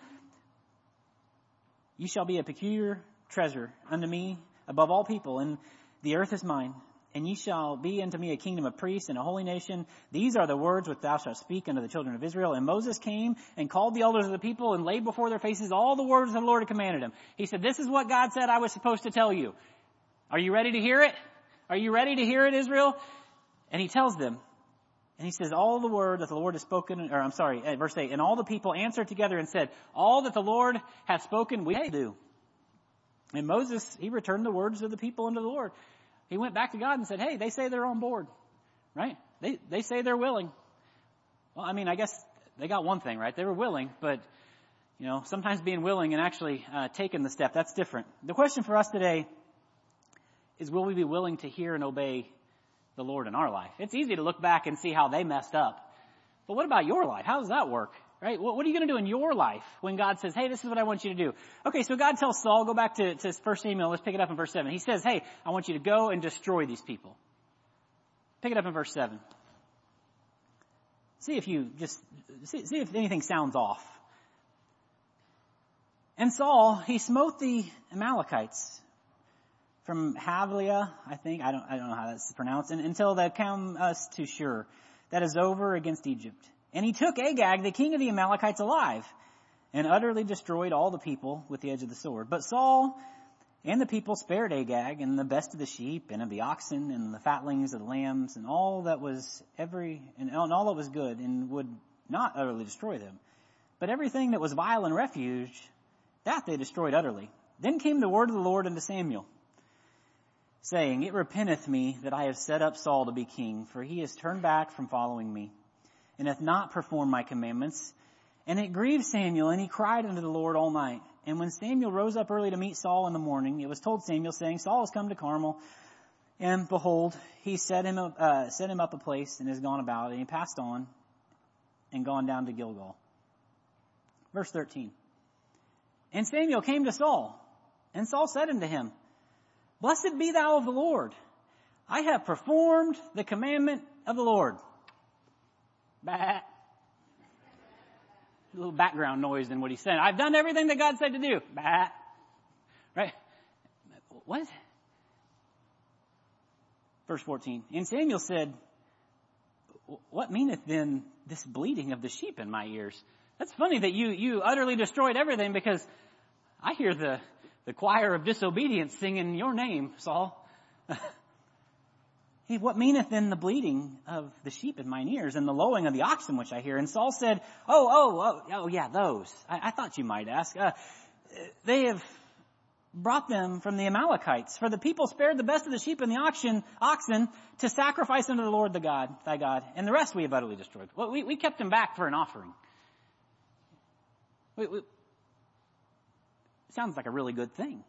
you shall be a peculiar treasure unto me above all people, and the earth is mine, and ye shall be unto me a kingdom of priests and a holy nation. These are the words which thou shalt speak unto the children of Israel. And Moses came and called the elders of the people and laid before their faces all the words the Lord had commanded him. He said, this is what God said I was supposed to tell you. Are you ready to hear it? Are you ready to hear it, Israel? And he tells them, And he says, all the word that the Lord has spoken, or I'm sorry, verse eight, and all the people answered together and said, all that the Lord hath spoken, we do. And Moses, he returned the words of the people unto the Lord. He went back to God and said, hey, they say they're on board, right? They, they say they're willing. Well, I mean, I guess they got one thing, right? They were willing, but, you know, sometimes being willing and actually uh, taking the step, that's different. The question for us today is, will we be willing to hear and obey the Lord in our life? It's easy to look back and see how they messed up. But what about your life? How does that work? Right? What, what are you going to do in your life when God says, hey, this is what I want you to do? Okay, so God tells Saul, go back to, to First Samuel. Let's pick it up in verse seven. He says, hey, I want you to go and destroy these people. Pick it up in verse seven. See if you just, see, see if anything sounds off. And Saul, he smote the Amalekites from Havilah, I think, I don't, I don't know how that's pronounced, and, until they come us to Shur, that is over against Egypt. And he took Agag, the king of the Amalekites, alive, and utterly destroyed all the people with the edge of the sword. But Saul and the people spared Agag, and the best of the sheep, and of the oxen, and the fatlings of the lambs, and all that was every, and all that was good, and would not utterly destroy them. But everything that was vile and refuge, that they destroyed utterly. Then came the word of the Lord unto Samuel, saying, it repenteth me that I have set up Saul to be king, for he has turned back from following me, and hath not performed my commandments. And it grieved Samuel, and he cried unto the Lord all night. And when Samuel rose up early to meet Saul in the morning, it was told Samuel, saying, Saul has come to Carmel, and behold, he set him up, uh, set him up a place, and is gone about, and he passed on, and gone down to Gilgal. Verse thirteen. And Samuel came to Saul, and Saul said unto him, blessed be thou of the Lord. I have performed the commandment of the Lord. Bah. A little background noise in what he said. I've done everything that God said to do. Bah. Right? What? Verse fourteen. And Samuel said, what meaneth then this bleating of the sheep in my ears? That's funny that you, you utterly destroyed everything, because I hear the, the choir of disobedience singing your name, Saul. Hey, what meaneth then the bleating of the sheep in mine ears, and the lowing of the oxen which I hear? And Saul said, oh, oh, oh, oh yeah, those. I, I thought you might ask. Uh, they have brought them from the Amalekites, for the people spared the best of the sheep and the oxen, oxen to sacrifice unto the Lord the God, thy God, and the rest we have utterly destroyed. Well, we, we kept them back for an offering. We, we, sounds like a really good thing.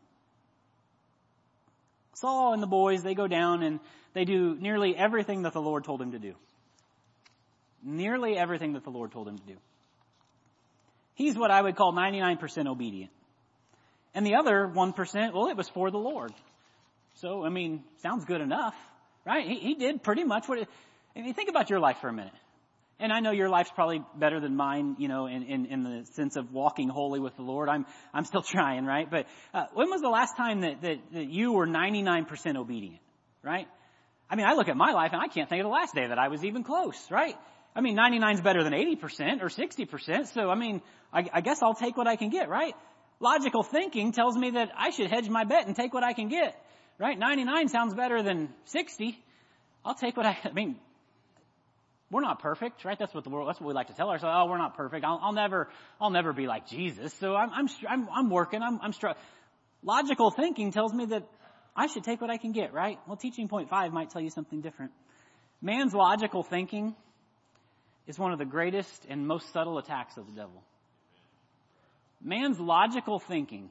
Saul and the boys, they go down and they do nearly everything that the Lord told him to do. Nearly everything that the Lord told him to do. He's what I would call ninety-nine percent obedient. And the other one percent, well, it was for the Lord. So, I mean, sounds good enough, right? He, he did pretty much what it, I mean, think about your life for a minute. And I know your life's probably better than mine, you know, in, in, in the sense of walking holy with the Lord. I'm, I'm still trying, right? But, uh, when was the last time that, that, that you were ninety-nine percent obedient, right? I mean, I look at my life and I can't think of the last day that I was even close, right? I mean, ninety-nine is better than eighty percent or sixty percent. So, I mean, I, I guess I'll take what I can get, right? Logical thinking tells me that I should hedge my bet and take what I can get, right? ninety-nine sounds better than sixty. I'll take what I, I mean, we're not perfect, right? That's what the world, that's what we like to tell ourselves. Oh, we're not perfect. I'll, I'll never, I'll never be like Jesus. So I'm, I'm, I'm, I'm working. I'm, I'm struggling. Logical thinking tells me that I should take what I can get, right? Well, teaching point five might tell you something different. Man's logical thinking is one of the greatest and most subtle attacks of the devil. Man's logical thinking.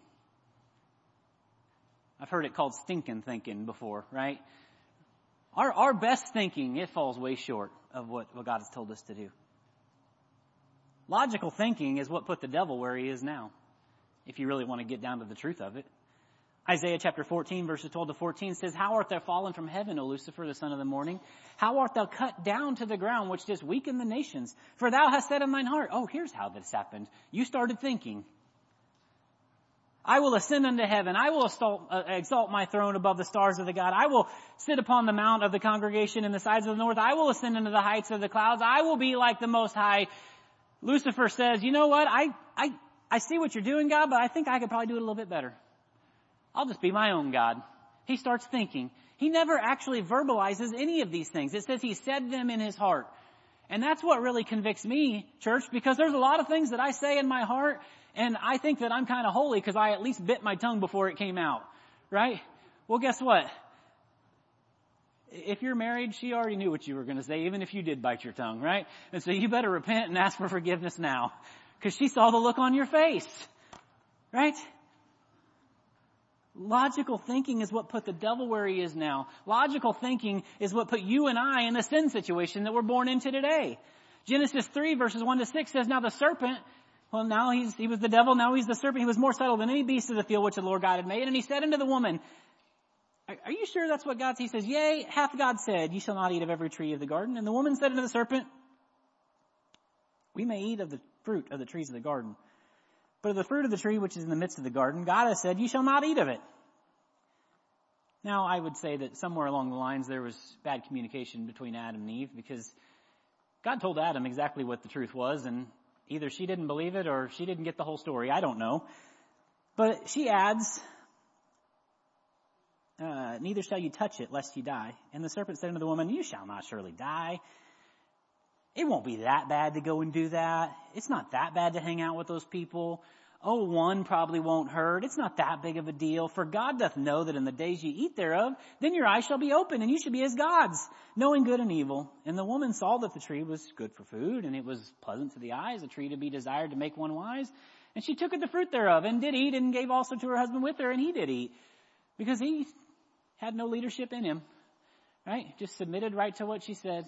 I've heard it called stinking thinking before, right? Our, our best thinking, it falls way short of what, what God has told us to do. Logical thinking is what put the devil where he is now, if you really want to get down to the truth of it. Isaiah chapter fourteen, verses twelve to fourteen says, how art thou fallen from heaven, O Lucifer, the son of the morning? How art thou cut down to the ground, which didst weaken the nations? For thou hast said in thine heart, oh, here's how this happened. You started thinking. I will ascend unto heaven. I will exalt, uh, exalt my throne above the stars of the God. I will sit upon the mount of the congregation in the sides of the north. I will ascend into the heights of the clouds. I will be like the Most High. Lucifer says, you know what? I, I, I see what you're doing, God, but I think I could probably do it a little bit better. I'll just be my own God. He starts thinking. He never actually verbalizes any of these things. It says he said them in his heart. And that's what really convicts me, church, because there's a lot of things that I say in my heart, and I think that I'm kind of holy because I at least bit my tongue before it came out, right? Well, guess what? If you're married, she already knew what you were going to say, even if you did bite your tongue, right? And so you better repent and ask for forgiveness now, because she saw the look on your face, right? Logical thinking is what put the devil where he is now. Logical thinking is what put you and I in the sin situation that we're born into today. Genesis three verses one to six says, now the serpent, well now he's, he was the devil, now he's the serpent. He was more subtle than any beast of the field which the Lord God had made. And he said unto the woman, are, are you sure that's what God said? He says, yea, hath God said, ye shall not eat of every tree of the garden. And the woman said unto the serpent, we may eat of the fruit of the trees of the garden. But of the fruit of the tree which is in the midst of the garden, God has said, you shall not eat of it. Now, I would say that somewhere along the lines there was bad communication between Adam and Eve, because God told Adam exactly what the truth was, and either she didn't believe it or she didn't get the whole story. I don't know. But she adds, uh, neither shall you touch it, lest you die. And the serpent said unto the woman, you shall not surely die. It won't be that bad to go and do that. It's not that bad to hang out with those people. Oh, one probably won't hurt. It's not that big of a deal. For God doth know that in the days ye eat thereof, then your eyes shall be open, and you shall be as gods, knowing good and evil. And the woman saw that the tree was good for food, and it was pleasant to the eyes, a tree to be desired to make one wise. And she took of the fruit thereof, and did eat, and gave also to her husband with her, and he did eat, because he had no leadership in him, right? Just submitted right to what she said.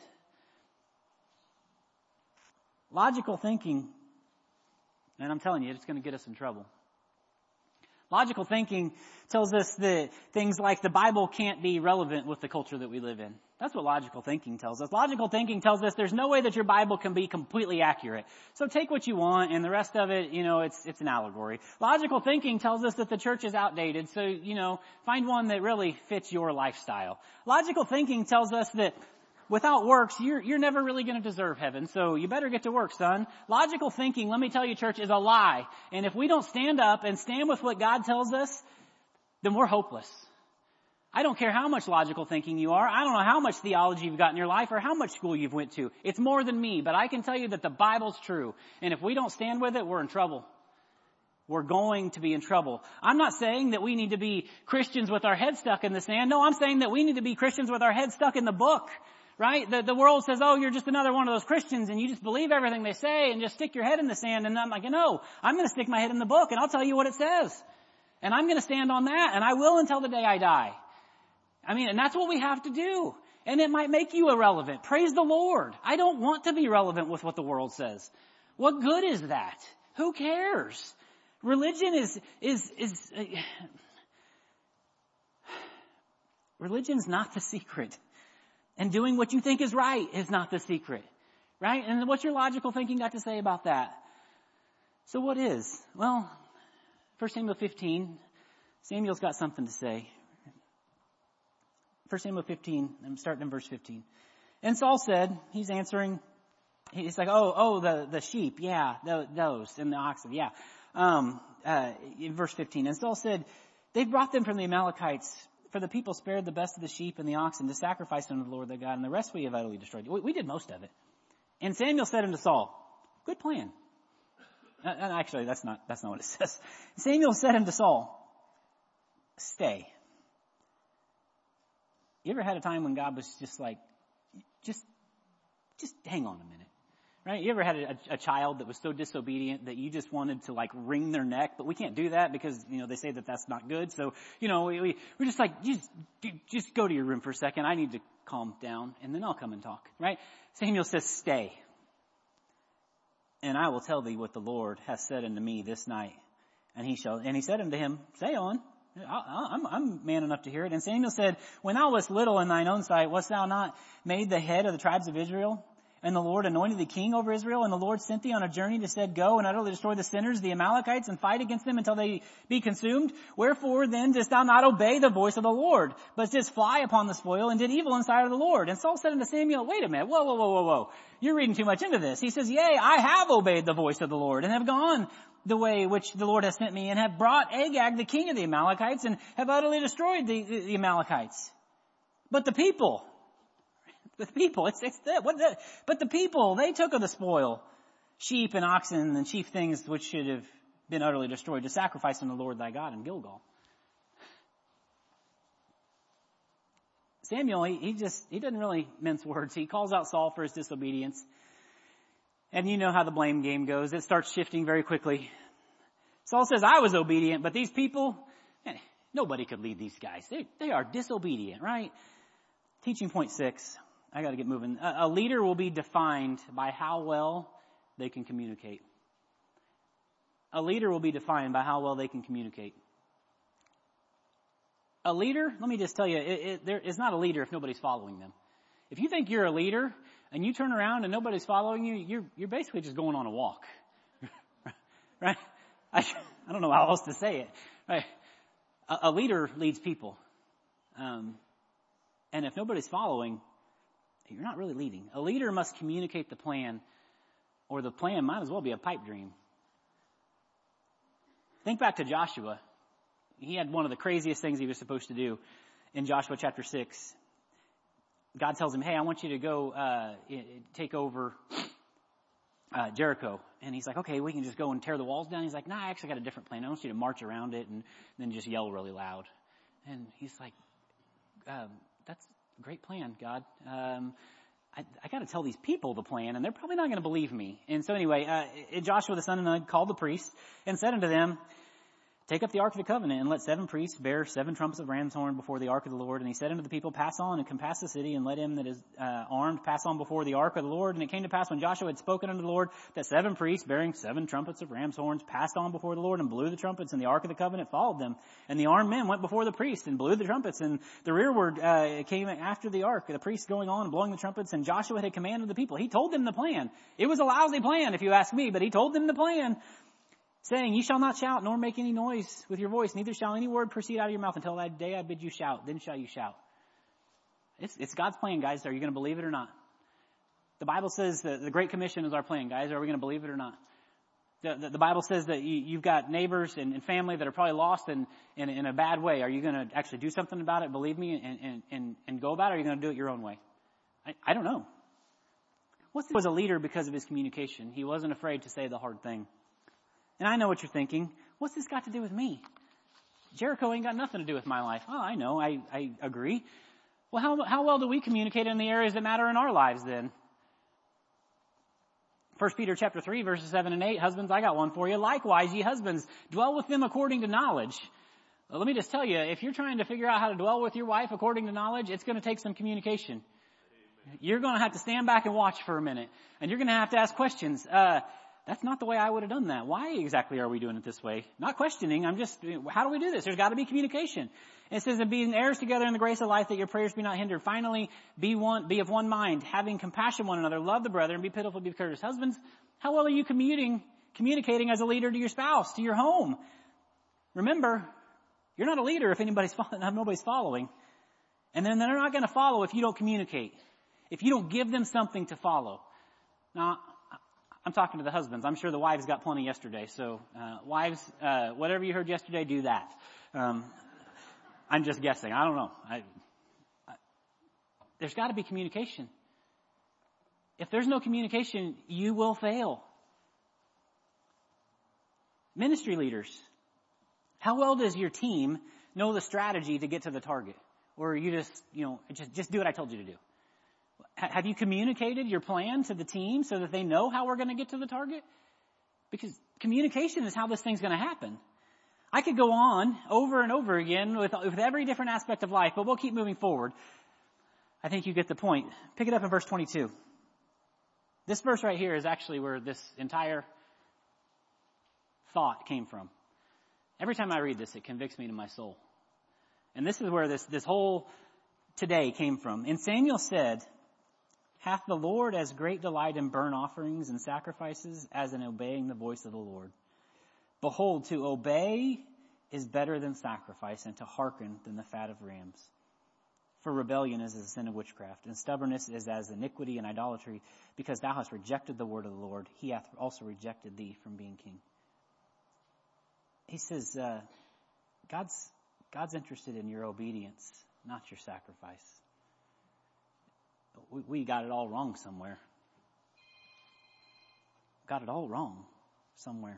Logical thinking, and I'm telling you, it's going to get us in trouble. Logical thinking tells us that things like the Bible can't be relevant with the culture that we live in. That's what logical thinking tells us. Logical thinking tells us there's no way that your Bible can be completely accurate. So take what you want, and the rest of it, you know, it's it's an allegory. Logical thinking tells us that the church is outdated, so, you know, find one that really fits your lifestyle. Logical thinking tells us that without works, you're, you're never really going to deserve heaven, so you better get to work, son. Logical thinking, let me tell you, church, is a lie. And if we don't stand up and stand with what God tells us, then we're hopeless. I don't care how much logical thinking you are. I don't know how much theology you've got in your life or how much school you've went to. It's more than me, but I can tell you that the Bible's true. And if we don't stand with it, we're in trouble. We're going to be in trouble. I'm not saying that we need to be Christians with our head stuck in the sand. No, I'm saying that we need to be Christians with our head stuck in the book. Right? The, the world says, oh, you're just another one of those Christians and you just believe everything they say and just stick your head in the sand. And I'm like, no, I'm going to stick my head in the book and I'll tell you what it says. And I'm going to stand on that, and I will until the day I die. I mean, and that's what we have to do. And it might make you irrelevant. Praise the Lord. I don't want to be relevant with what the world says. What good is that? Who cares? Religion is, is, is, uh, religion's not the secret. And doing what you think is right is not the secret, right? And what's your logical thinking got to say about that? So what is? Well, First Samuel fifteen, Samuel's got something to say. First Samuel fifteen, I'm starting in verse fifteen. And Saul said, he's answering, he's like, oh, oh, the, the sheep, yeah, the, those, and the oxen, yeah. Um, uh, in verse fifteen, and Saul said, they brought them from the Amalekites, for the people spared the best of the sheep and the oxen to sacrifice unto the Lord their God, and the rest we have utterly destroyed. We, we did most of it. And Samuel said unto Saul, good plan. Uh, actually, that's not, that's not what it says. Samuel said unto Saul, stay. You ever had a time when God was just like, just, just hang on a minute? Right? You ever had a, a child that was so disobedient that you just wanted to like wring their neck, but we can't do that because, you know, they say that that's not good. So, you know, we, we, we're just like, just, just go to your room for a second. I need to calm down and then I'll come and talk, right? Samuel says, stay. And I will tell thee what the Lord hath said unto me this night. And he shall, and he said unto him, say on. I, I'm, I'm man enough to hear it. And Samuel said, when thou wast little in thine own sight, wast thou not made the head of the tribes of Israel? And the Lord anointed thee king over Israel, and the Lord sent thee on a journey to said, go and utterly destroy the sinners, the Amalekites, and fight against them until they be consumed. Wherefore then didst thou not obey the voice of the Lord, but didst fly upon the spoil, and did evil in the sight of the Lord? And Saul said unto Samuel, wait a minute, whoa, whoa, whoa, whoa, whoa. You're reading too much into this. He says, yea, I have obeyed the voice of the Lord, and have gone the way which the Lord has sent me, and have brought Agag, the king of the Amalekites, and have utterly destroyed the, the, the Amalekites. But the people, The people, it's, it's the, what the, but the people, they took of the spoil, sheep and oxen and chief things which should have been utterly destroyed, to sacrifice unto the Lord thy God in Gilgal. Samuel, he, he just, he doesn't really mince words. He calls out Saul for his disobedience. And you know how the blame game goes. It starts shifting very quickly. Saul says, I was obedient, but these people, eh, nobody could lead these guys. They, they are disobedient, right? Teaching point six. I got to get moving. A, a leader will be defined by how well they can communicate. A leader will be defined by how well they can communicate. A leader, let me just tell you, it, it, there is not a leader if nobody's following them. If you think you're a leader and you turn around and nobody's following you, you're you're basically just going on a walk, right? I I don't know how else to say it. Right? A, a leader leads people, um, and if nobody's following, you're not really leading. A leader must communicate the plan, or the plan might as well be a pipe dream. Think back to Joshua. He had one of the craziest things he was supposed to do in Joshua chapter six. God tells him, hey, I want you to go uh take over uh Jericho. And he's like, okay, we can just go and tear the walls down. He's like, nah, I actually got a different plan. I want you to march around it and then just yell really loud. And he's like, um, that's a great plan, God. Um, I, I got to tell these people the plan, and they're probably not going to believe me. And so anyway, uh, Joshua the son of Nun called the priests and said unto them, take up the ark of the covenant and let seven priests bear seven trumpets of ram's horn before the ark of the Lord. And he said unto the people, pass on and compass the city, and let him that is uh, armed pass on before the ark of the Lord. And it came to pass when Joshua had spoken unto the Lord that seven priests bearing seven trumpets of ram's horns passed on before the Lord and blew the trumpets, and the ark of the covenant followed them. And the armed men went before the priests and blew the trumpets, and the rearward uh, came after the ark, the priests going on and blowing the trumpets. And Joshua had commanded the people. He told them the plan. It was a lousy plan, if you ask me, but he told them the plan, saying, ye shall not shout, nor make any noise with your voice, neither shall any word proceed out of your mouth until that day I bid you shout. Then shall you shout. It's, it's God's plan, guys. Are you going to believe it or not? The Bible says that the Great Commission is our plan, guys. Are we going to believe it or not? The, the, the Bible says that you, you've got neighbors and, and family that are probably lost in, in, in a bad way. Are you going to actually do something about it, believe me, and, and, and, and go about it? Or are you going to do it your own way? I, I don't know. What's was a leader because of his communication. He wasn't afraid to say the hard thing. And I know what you're thinking. What's this got to do with me? Jericho ain't got nothing to do with my life. Oh, I know. I, I agree. Well, how, how well do we communicate in the areas that matter in our lives then? First Peter chapter three, verses seven and eight. Husbands, I got one for you. Likewise, ye husbands, dwell with them according to knowledge. Well, let me just tell you, if you're trying to figure out how to dwell with your wife according to knowledge, it's going to take some communication. Amen. You're going to have to stand back and watch for a minute. And you're going to have to ask questions. Uh, That's not the way I would have done that. Why exactly are we doing it this way? Not questioning. I'm just, how do we do this? There's got to be communication. It says, and being heirs together in the grace of life, that your prayers be not hindered. Finally, be one, be of one mind, having compassion one another, love the brother, and be pitiful, be courteous. Husbands, how well are you commuting, communicating as a leader to your spouse, to your home? Remember, you're not a leader if anybody's following, if nobody's following. And then they're not going to follow if you don't communicate. If you don't give them something to follow. Now, I'm talking to the husbands. I'm sure the wives got plenty yesterday. So, uh, wives, uh, whatever you heard yesterday, do that. Um, I'm just guessing. I don't know. I, I, there's got to be communication. If there's no communication, you will fail. Ministry leaders, how well does your team know the strategy to get to the target? Or you just, you know, just, just do what I told you to do? Have you communicated your plan to the team so that they know how we're going to get to the target? Because communication is how this thing's going to happen. I could go on over and over again with, with every different aspect of life, but we'll keep moving forward. I think you get the point. Pick it up in verse twenty-two. This verse right here is actually where this entire thought came from. Every time I read this, it convicts me to my soul. And this is where this, this whole today came from. And Samuel said, hath the Lord as great delight in burnt offerings and sacrifices as in obeying the voice of the Lord? Behold, to obey is better than sacrifice, and to hearken than the fat of rams. For rebellion is as a sin of witchcraft, and stubbornness is as iniquity and idolatry. Because thou hast rejected the word of the Lord, he hath also rejected thee from being king. He says, uh, God's, God's interested in your obedience, not your sacrifice. we, we got it all wrong somewhere. Got it all wrong somewhere.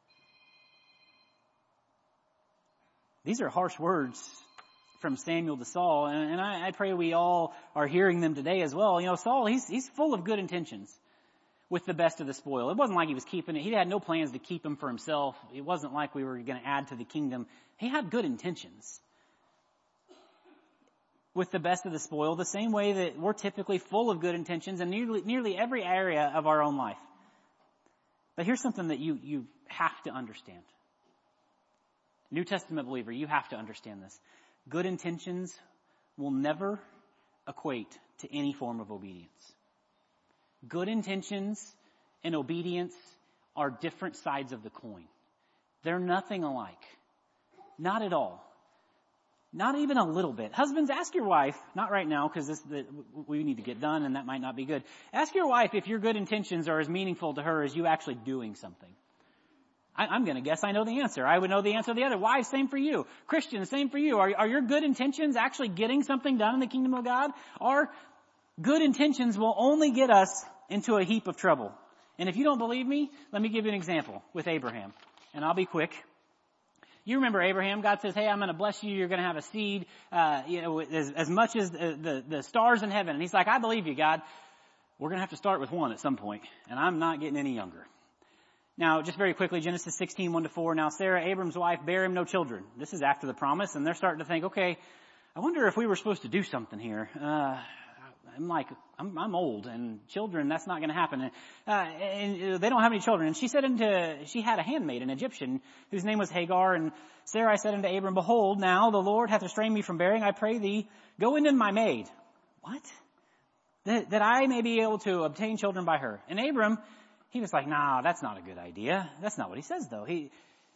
These are harsh words from Samuel to Saul, and, and I, I pray we all are hearing them today as well. You know, Saul, he's, he's full of good intentions with the best of the spoil. It wasn't like he was keeping it. He had no plans to keep him for himself. It wasn't like we were going to add to the kingdom. He had good intentions with the best of the spoil, the same way that we're typically full of good intentions in nearly, nearly every area of our own life. But here's something that you, you have to understand. New Testament believer, you have to understand this. Good intentions will never equate to any form of obedience. Good intentions and obedience are different sides of the coin. They're nothing alike. Not at all. Not even a little bit. Husbands, ask your wife, not right now because this the, we need to get done and that might not be good. Ask your wife if your good intentions are as meaningful to her as you actually doing something. I, I'm going to guess I know the answer. I would know the answer to the other. Wives, same for you. Christians, same for you. Are, are your good intentions actually getting something done in the kingdom of God? Our good intentions will only get us into a heap of trouble. And if you don't believe me, let me give you an example with Abraham. And I'll be quick. You remember Abraham, God says, hey, I'm going to bless you. You're going to have a seed, uh, you know, as, as much as the, the, the stars in heaven. And he's like, I believe you, God. We're going to have to start with one at some point, and I'm not getting any younger. Now, just very quickly, Genesis sixteen, one to four. Now, Sarah, Abram's wife, bare him no children. This is after the promise, and they're starting to think, okay, I wonder if we were supposed to do something here. Uh, I'm like, I'm, I'm old, and children, that's not going to happen. Uh, and they don't have any children. And she said unto, she had a handmaid, an Egyptian, whose name was Hagar. And Sarai said unto Abram, behold, now the Lord hath restrained me from bearing. I pray thee, go into my maid. What? That, that I may be able to obtain children by her. And Abram, he was like, nah, that's not a good idea. That's not what he says, though. He,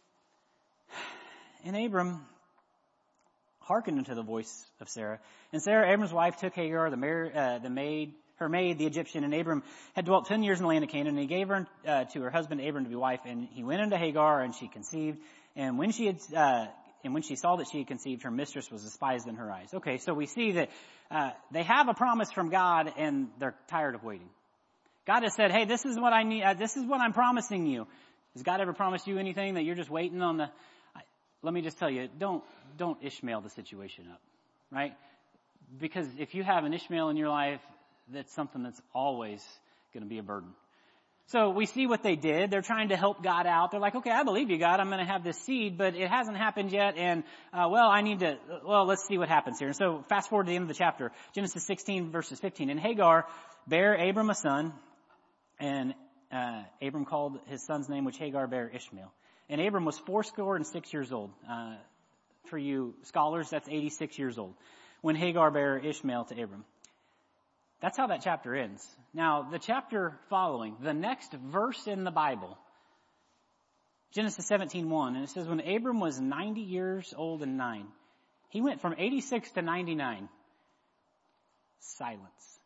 and Abram hearkened unto the voice of Sarah. And Sarah, Abram's wife, took Hagar, the, mar- uh, the maid, her maid, the Egyptian, and Abram had dwelt ten years in the land of Canaan, and he gave her uh, to her husband Abram to be wife, and he went unto Hagar, and she conceived, and when she had, uh, and when she saw that she had conceived, her mistress was despised in her eyes. Okay, so we see that, uh, they have a promise from God, and they're tired of waiting. God has said, hey, this is what I need, uh, this is what I'm promising you. Has God ever promised you anything that you're just waiting on the, let me just tell you, don't, don't Ishmael the situation up, right? Because if you have an Ishmael in your life, that's something that's always going to be a burden. So we see what they did. They're trying to help God out. They're like, okay, I believe you, God. I'm going to have this seed, but it hasn't happened yet. And, uh, well, I need to, well, let's see what happens here. And so fast forward to the end of the chapter, Genesis sixteen verses fifteen. And Hagar bare Abram a son, and, uh, Abram called his son's name, which Hagar bare Ishmael. And Abram was fourscore and six years old. Uh, for you scholars, that's eighty-six years old. When Hagar bare Ishmael to Abram. That's how that chapter ends. Now, the chapter following, the next verse in the Bible, Genesis seventeen one, and it says, when Abram was ninety years old and nine, he went from eighty-six to ninety-nine. Silence.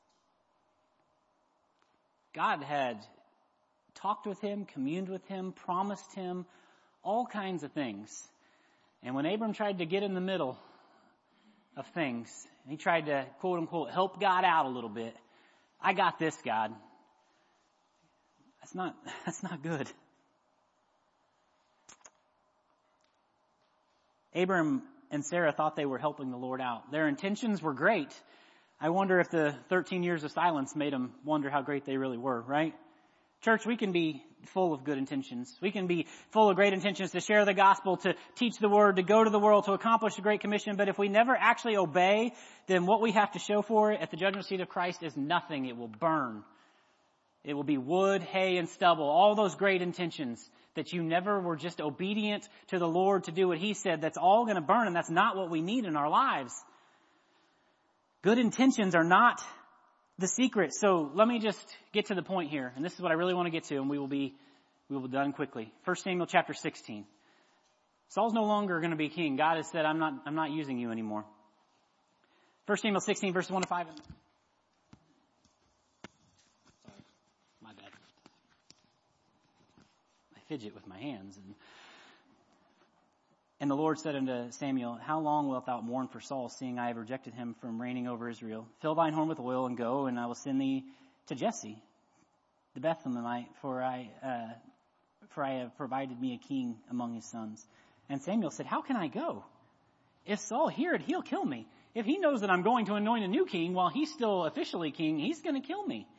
God had talked with him, communed with him, promised him all kinds of things. And when Abram tried to get in the middle of things, he tried to, quote unquote, help God out a little bit. I got this, God. That's not, that's not good. Abram and Sarah thought they were helping the Lord out. Their intentions were great. I wonder if the thirteen years of silence made them wonder how great they really were, right? Church, we can be full of good intentions. We can be full of great intentions to share the gospel, to teach the word, to go to the world, to accomplish the Great Commission. But if we never actually obey, then what we have to show for it at the judgment seat of Christ is nothing. It will burn. It will be wood, hay, and stubble. All those great intentions that you never were just obedient to the Lord to do what He said, that's all going to burn, and that's not what we need in our lives. Good intentions are not the secret. So let me just get to the point here. And this is what I really want to get to, and we will be, we will be done quickly. First Samuel chapter sixteen. Saul's no longer going to be king. God has said, I'm not, I'm not using you anymore. First Samuel sixteen, verses one to five. Sorry. My bad. I fidget with my hands. And, And the Lord said unto Samuel, how long wilt thou mourn for Saul, seeing I have rejected him from reigning over Israel? Fill thine horn with oil and go, and I will send thee to Jesse, the Bethlehemite, for I, uh, for I have provided me a king among his sons. And Samuel said, how can I go? If Saul hear it, he'll kill me. If he knows that I'm going to anoint a new king while he's still officially king, he's going to kill me.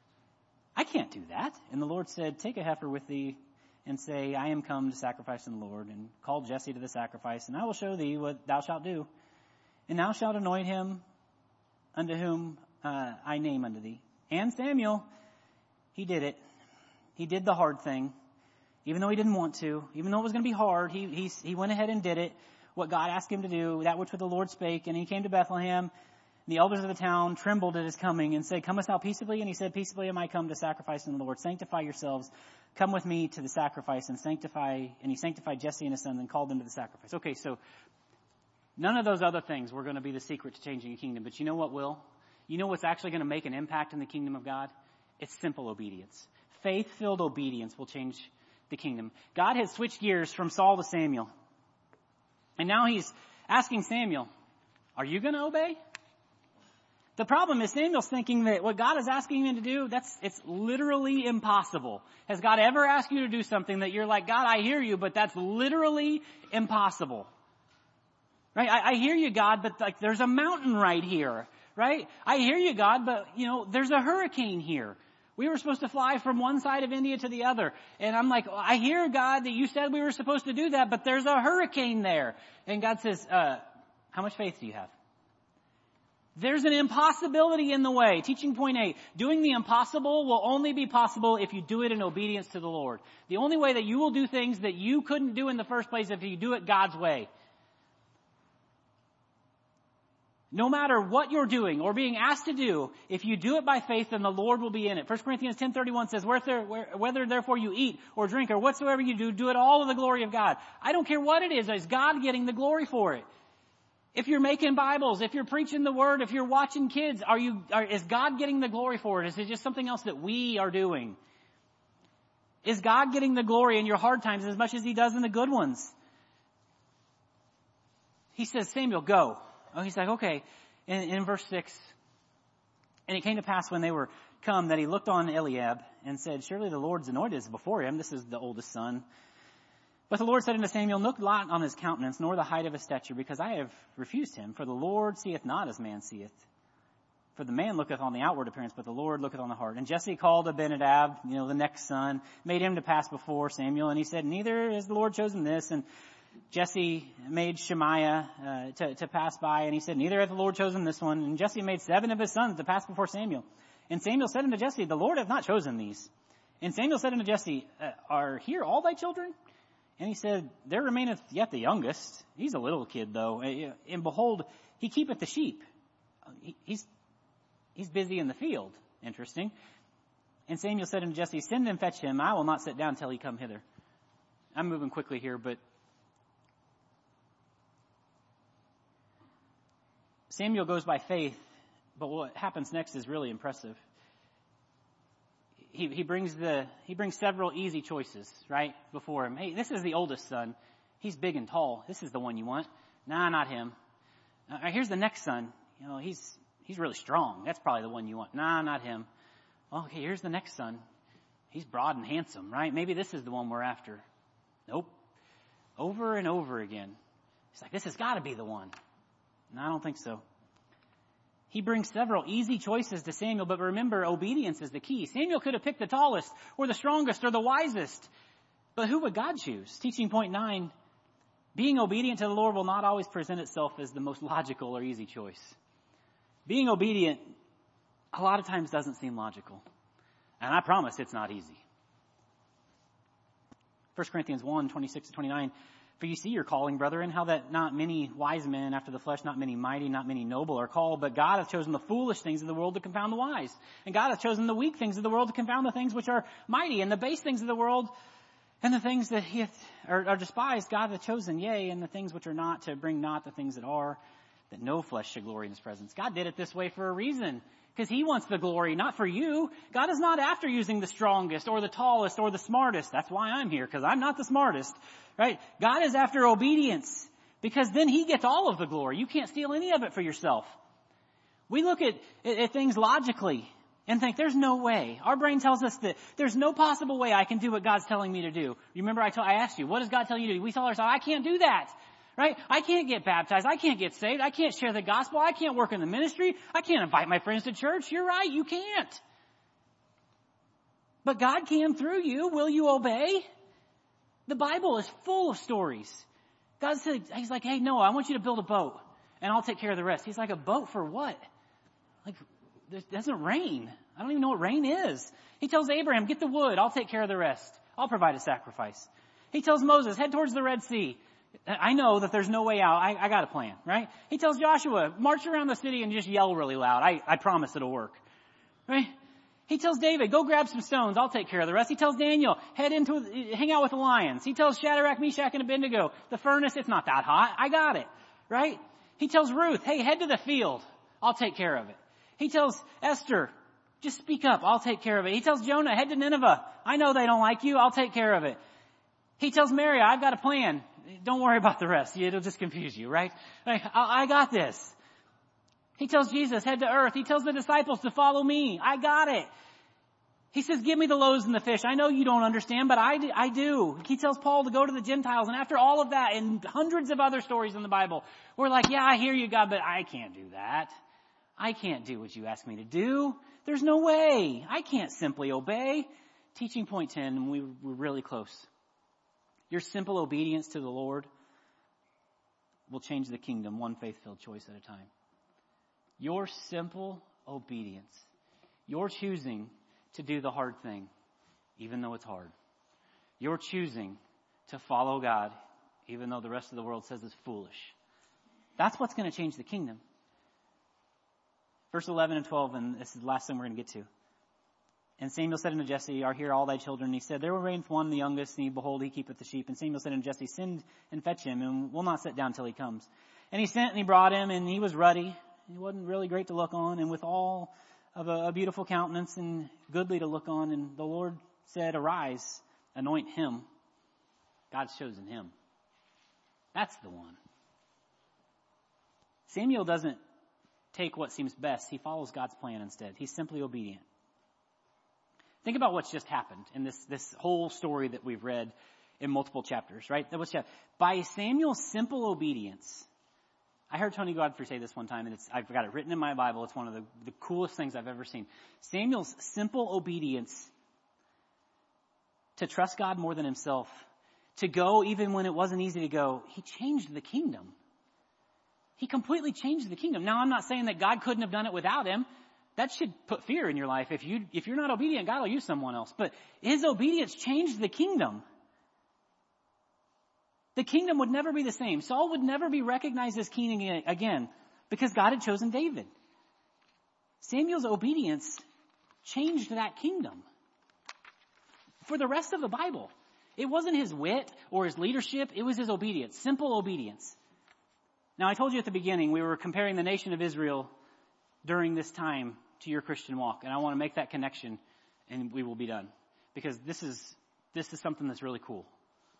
I can't do that. And the Lord said, take a heifer with thee and say, I am come to sacrifice to the Lord, and call Jesse to the sacrifice, and I will show thee what thou shalt do. And thou shalt anoint him unto whom uh, I name unto thee. And Samuel, he did it. He did the hard thing, even though he didn't want to, even though it was going to be hard. He, he, he went ahead and did it, what God asked him to do, that which the Lord spake. And he came to Bethlehem. The elders of the town trembled at his coming and said, comest thou peaceably? And he said, peaceably am I come to sacrifice in the Lord. Sanctify yourselves. Come with me to the sacrifice and sanctify. And he sanctified Jesse and his sons and called them to the sacrifice. Okay, so none of those other things were going to be the secret to changing a kingdom. But you know what will? You know what's actually going to make an impact in the kingdom of God? It's simple obedience. Faith-filled obedience will change the kingdom. God had switched gears from Saul to Samuel. And now he's asking Samuel, are you going to obey? The problem is Samuel's thinking that what God is asking him to do, that's, it's literally impossible. Has God ever asked you to do something that you're like, God, I hear you, but that's literally impossible? Right? I, I hear you, God, but like there's a mountain right here, right? I hear you, God, but you know, there's a hurricane here. We were supposed to fly from one side of India to the other. And I'm like, I hear, God, that you said we were supposed to do that, but there's a hurricane there. And God says, uh, how much faith do you have? There's an impossibility in the way. Teaching point eight. Doing the impossible will only be possible if you do it in obedience to the Lord. The only way that you will do things that you couldn't do in the first place is if you do it God's way. No matter what you're doing or being asked to do, if you do it by faith, then the Lord will be in it. First Corinthians ten thirty-one says, whether therefore you eat or drink or whatsoever you do, do it all to the glory of God. I don't care what it is. Is God getting the glory for it? If you're making Bibles, if you're preaching the Word, if you're watching kids, are you, are, is God getting the glory for it? Is it just something else that we are doing? Is God getting the glory in your hard times as much as He does in the good ones? He says, Samuel, go. Oh, he's like, okay. In, in verse six, and it came to pass when they were come that he looked on Eliab and said, surely the Lord's anointed is before him. This is the oldest son. But the Lord said unto Samuel, look not on his countenance, nor the height of his stature, because I have refused him. For the Lord seeth not as man seeth. For the man looketh on the outward appearance, but the Lord looketh on the heart. And Jesse called Abinadab, you know, the next son, made him to pass before Samuel. And he said, neither has the Lord chosen this. And Jesse made Shemaiah uh, to, to pass by. And he said, neither hath the Lord chosen this one. And Jesse made seven of his sons to pass before Samuel. And Samuel said unto Jesse, the Lord hath not chosen these. And Samuel said unto Jesse, uh, are here all thy children? And he said, there remaineth yet the youngest. He's a little kid, though. And behold, he keepeth the sheep. He's, he's busy in the field. Interesting. And Samuel said unto Jesse, send and fetch him. I will not sit down till he come hither. I'm moving quickly here, but Samuel goes by faith, but what happens next is really impressive. He, he brings the, he brings several easy choices, right, before him. Hey, this is the oldest son. He's big and tall. This is the one you want. Nah, not him. Uh, here's the next son. You know, he's, he's really strong. That's probably the one you want. Nah, not him. Okay, here's the next son. He's broad and handsome, right? Maybe this is the one we're after. Nope. Over and over again. He's like, this has got to be the one. No, I don't think so. He brings several easy choices to Samuel, but remember, obedience is the key. Samuel could have picked the tallest or the strongest or the wisest, but who would God choose? Teaching point nine, being obedient to the Lord will not always present itself as the most logical or easy choice. Being obedient a lot of times doesn't seem logical, and I promise it's not easy. First Corinthians one, twenty-six to twenty-nine, for you see your calling, brethren, how that not many wise men after the flesh, not many mighty, not many noble are called, but God hath chosen the foolish things of the world to confound the wise. And God hath chosen the weak things of the world to confound the things which are mighty, and the base things of the world, and the things that he hath, are, are despised, God hath chosen, yea, and the things which are not, to bring not the things that are, that no flesh should glory in his presence. God did it this way for a reason, because he wants the glory, not for you. God is not after using the strongest or the tallest or the smartest. That's why I'm here, because I'm not the smartest, right? God is after obedience, because then he gets all of the glory. You can't steal any of it for yourself. We look at, at, at things logically and think there's no way. Our brain tells us that there's no possible way I can do what God's telling me to do. Remember I, told, I asked you, what does God tell you to do? We tell ourselves, I can't do that. Right? I can't get baptized. I can't get saved. I can't share the gospel. I can't work in the ministry. I can't invite my friends to church. You're right. You can't. But God can through you. Will you obey? The Bible is full of stories. God said, he's like, hey, Noah, I want you to build a boat and I'll take care of the rest. He's like, a boat for what? Like, it doesn't rain. I don't even know what rain is. He tells Abraham, get the wood. I'll take care of the rest. I'll provide a sacrifice. He tells Moses, head towards the Red Sea. I know that there's no way out. I, I got a plan, right? He tells Joshua, march around the city and just yell really loud. I, I promise it'll work, right? He tells David, go grab some stones. I'll take care of the rest. He tells Daniel, head into, hang out with the lions. He tells Shadrach, Meshach, and Abednego, the furnace, it's not that hot. I got it, right? He tells Ruth, hey, head to the field. I'll take care of it. He tells Esther, just speak up. I'll take care of it. He tells Jonah, head to Nineveh. I know they don't like you. I'll take care of it. He tells Mary, I've got a plan. Don't worry about the rest. It'll just confuse you, right? I, I got this. He tells Jesus, head to earth. He tells the disciples to follow me. I got it. He says, give me the loaves and the fish. I know you don't understand, but I do, I do. He tells Paul to go to the Gentiles. And after all of that and hundreds of other stories in the Bible, we're like, yeah, I hear you, God, but I can't do that. I can't do what you ask me to do. There's no way. I can't simply obey. Teaching point ten, and we, we're really close. Your simple obedience to the Lord will change the kingdom one faith-filled choice at a time. Your simple obedience, your choosing to do the hard thing, even though it's hard. You're choosing to follow God, even though the rest of the world says it's foolish. That's what's going to change the kingdom. Verse eleven and twelve, and this is the last thing we're going to get to. And Samuel said unto Jesse, are here all thy children? And he said, there reigneth one, the youngest, and he, behold, he keepeth the sheep. And Samuel said unto Jesse, send and fetch him, and we'll not sit down till he comes. And he sent and he brought him, and he was ruddy. He wasn't really great to look on, and with all of a, a beautiful countenance and goodly to look on. And the Lord said, arise, anoint him. God's chosen him. That's the one. Samuel doesn't take what seems best. He follows God's plan instead. He's simply obedient. Think about what's just happened in this, this whole story that we've read in multiple chapters, right? That was just, by Samuel's simple obedience. I heard Tony Godfrey say this one time, and it's, I've got it written in my Bible. It's one of the, the coolest things I've ever seen. Samuel's simple obedience to trust God more than himself, to go even when it wasn't easy to go, he changed the kingdom. He completely changed the kingdom. Now, I'm not saying that God couldn't have done it without him. That should put fear in your life. If you, if you're not obedient, God will use someone else. But his obedience changed the kingdom. The kingdom would never be the same. Saul would never be recognized as king again because God had chosen David. Samuel's obedience changed that kingdom. For the rest of the Bible, it wasn't his wit or his leadership. It was his obedience, simple obedience. Now, I told you at the beginning, we were comparing the nation of Israel during this time to your Christian walk. And I want to make that connection, and we will be done. Because this is, this is something that's really cool.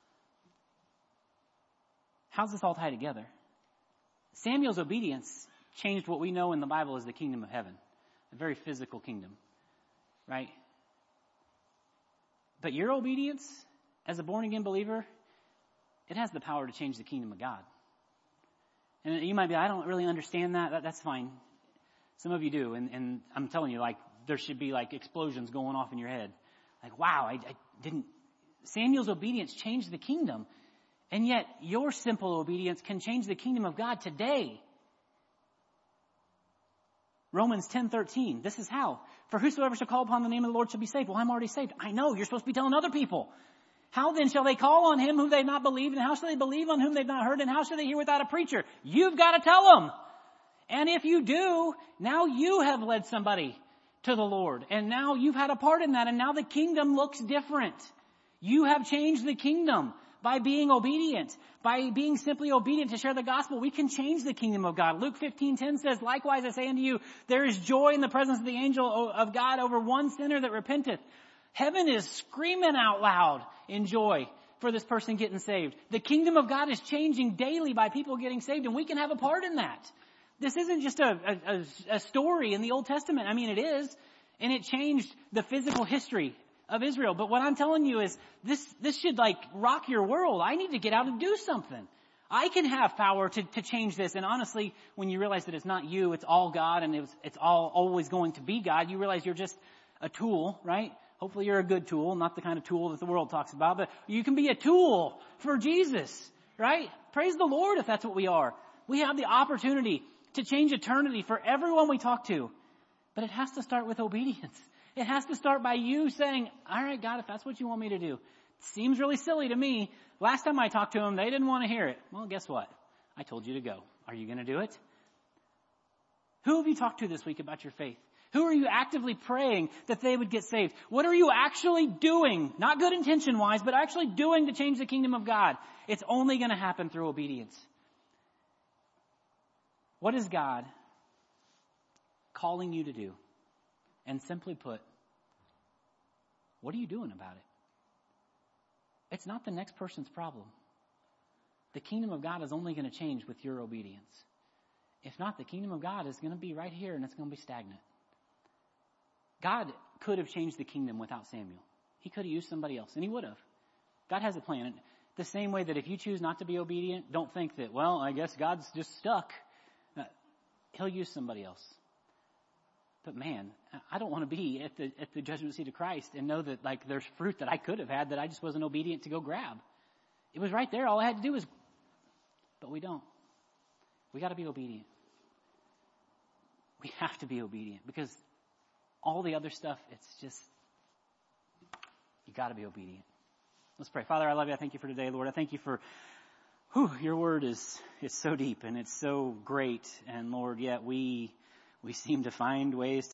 How's this all tie together? Samuel's obedience changed what we know in the Bible as the kingdom of heaven. A very physical kingdom. Right? But your obedience as a born-again believer, it has the power to change the kingdom of God. And you might be, I don't really understand that. that that's fine. Some of you do. And, and I'm telling you, like, there should be like explosions going off in your head. Like, wow, I, I didn't. Samuel's obedience changed the kingdom. And yet your simple obedience can change the kingdom of God today. Romans ten thirteen. This is how. For whosoever shall call upon the name of the Lord shall be saved. Well, I'm already saved. I know. You're supposed to be telling other people. How then shall they call on him whom they've not believed? And how shall they believe on whom they've not heard? And how shall they hear without a preacher? You've got to tell them. And if you do, now you have led somebody to the Lord. And now you've had a part in that. And now the kingdom looks different. You have changed the kingdom By being obedient, by being simply obedient to share the gospel, we can change the kingdom of God. Luke fifteen ten says, likewise I say unto you, there is joy in the presence of the angel of God over one sinner that repenteth. Heaven is screaming out loud in joy for this person getting saved. The kingdom of God is changing daily by people getting saved, and we can have a part in that. This isn't just a, a, a story in the Old Testament. I mean, it is, and it changed the physical history of Israel. But what I'm telling you is this, this should like rock your world. I need to get out and do something. I can have power to, to change this. And honestly, when you realize that it's not you, it's all God, and it's, it's all always going to be God, you realize you're just a tool, right? Hopefully you're a good tool, not the kind of tool that the world talks about, but you can be a tool for Jesus, right? Praise the Lord if that's what we are. We have the opportunity to change eternity for everyone we talk to. But it has to start with obedience. It has to start by you saying, all right, God, if that's what you want me to do. It seems really silly to me. Last time I talked to them, they didn't want to hear it. Well, guess what? I told you to go. Are you going to do it? Who have you talked to this week about your faith? Who are you actively praying that they would get saved? What are you actually doing? Not good intention wise, but actually doing to change the kingdom of God. It's only going to happen through obedience. What is God calling you to do? And simply put, what are you doing about it? It's not the next person's problem. The kingdom of God is only going to change with your obedience. If not, the kingdom of God is going to be right here and it's going to be stagnant. God could have changed the kingdom without Samuel. He could have used somebody else, and he would have. God has a plan. The same way that if you choose not to be obedient, don't think that, well, I guess God's just stuck. He'll use somebody else. But man, I don't want to be at the at the judgment seat of Christ and know that like there's fruit that I could have had that I just wasn't obedient to go grab. It was right there. All I had to do was, but we don't. We got to be obedient. We have to be obedient because all the other stuff, it's just, you got to be obedient. Let's pray. Father, I love you. I thank you for today, Lord. I thank you for, whew, your word is, is so deep and it's so great. And Lord, yet we, we seem to find ways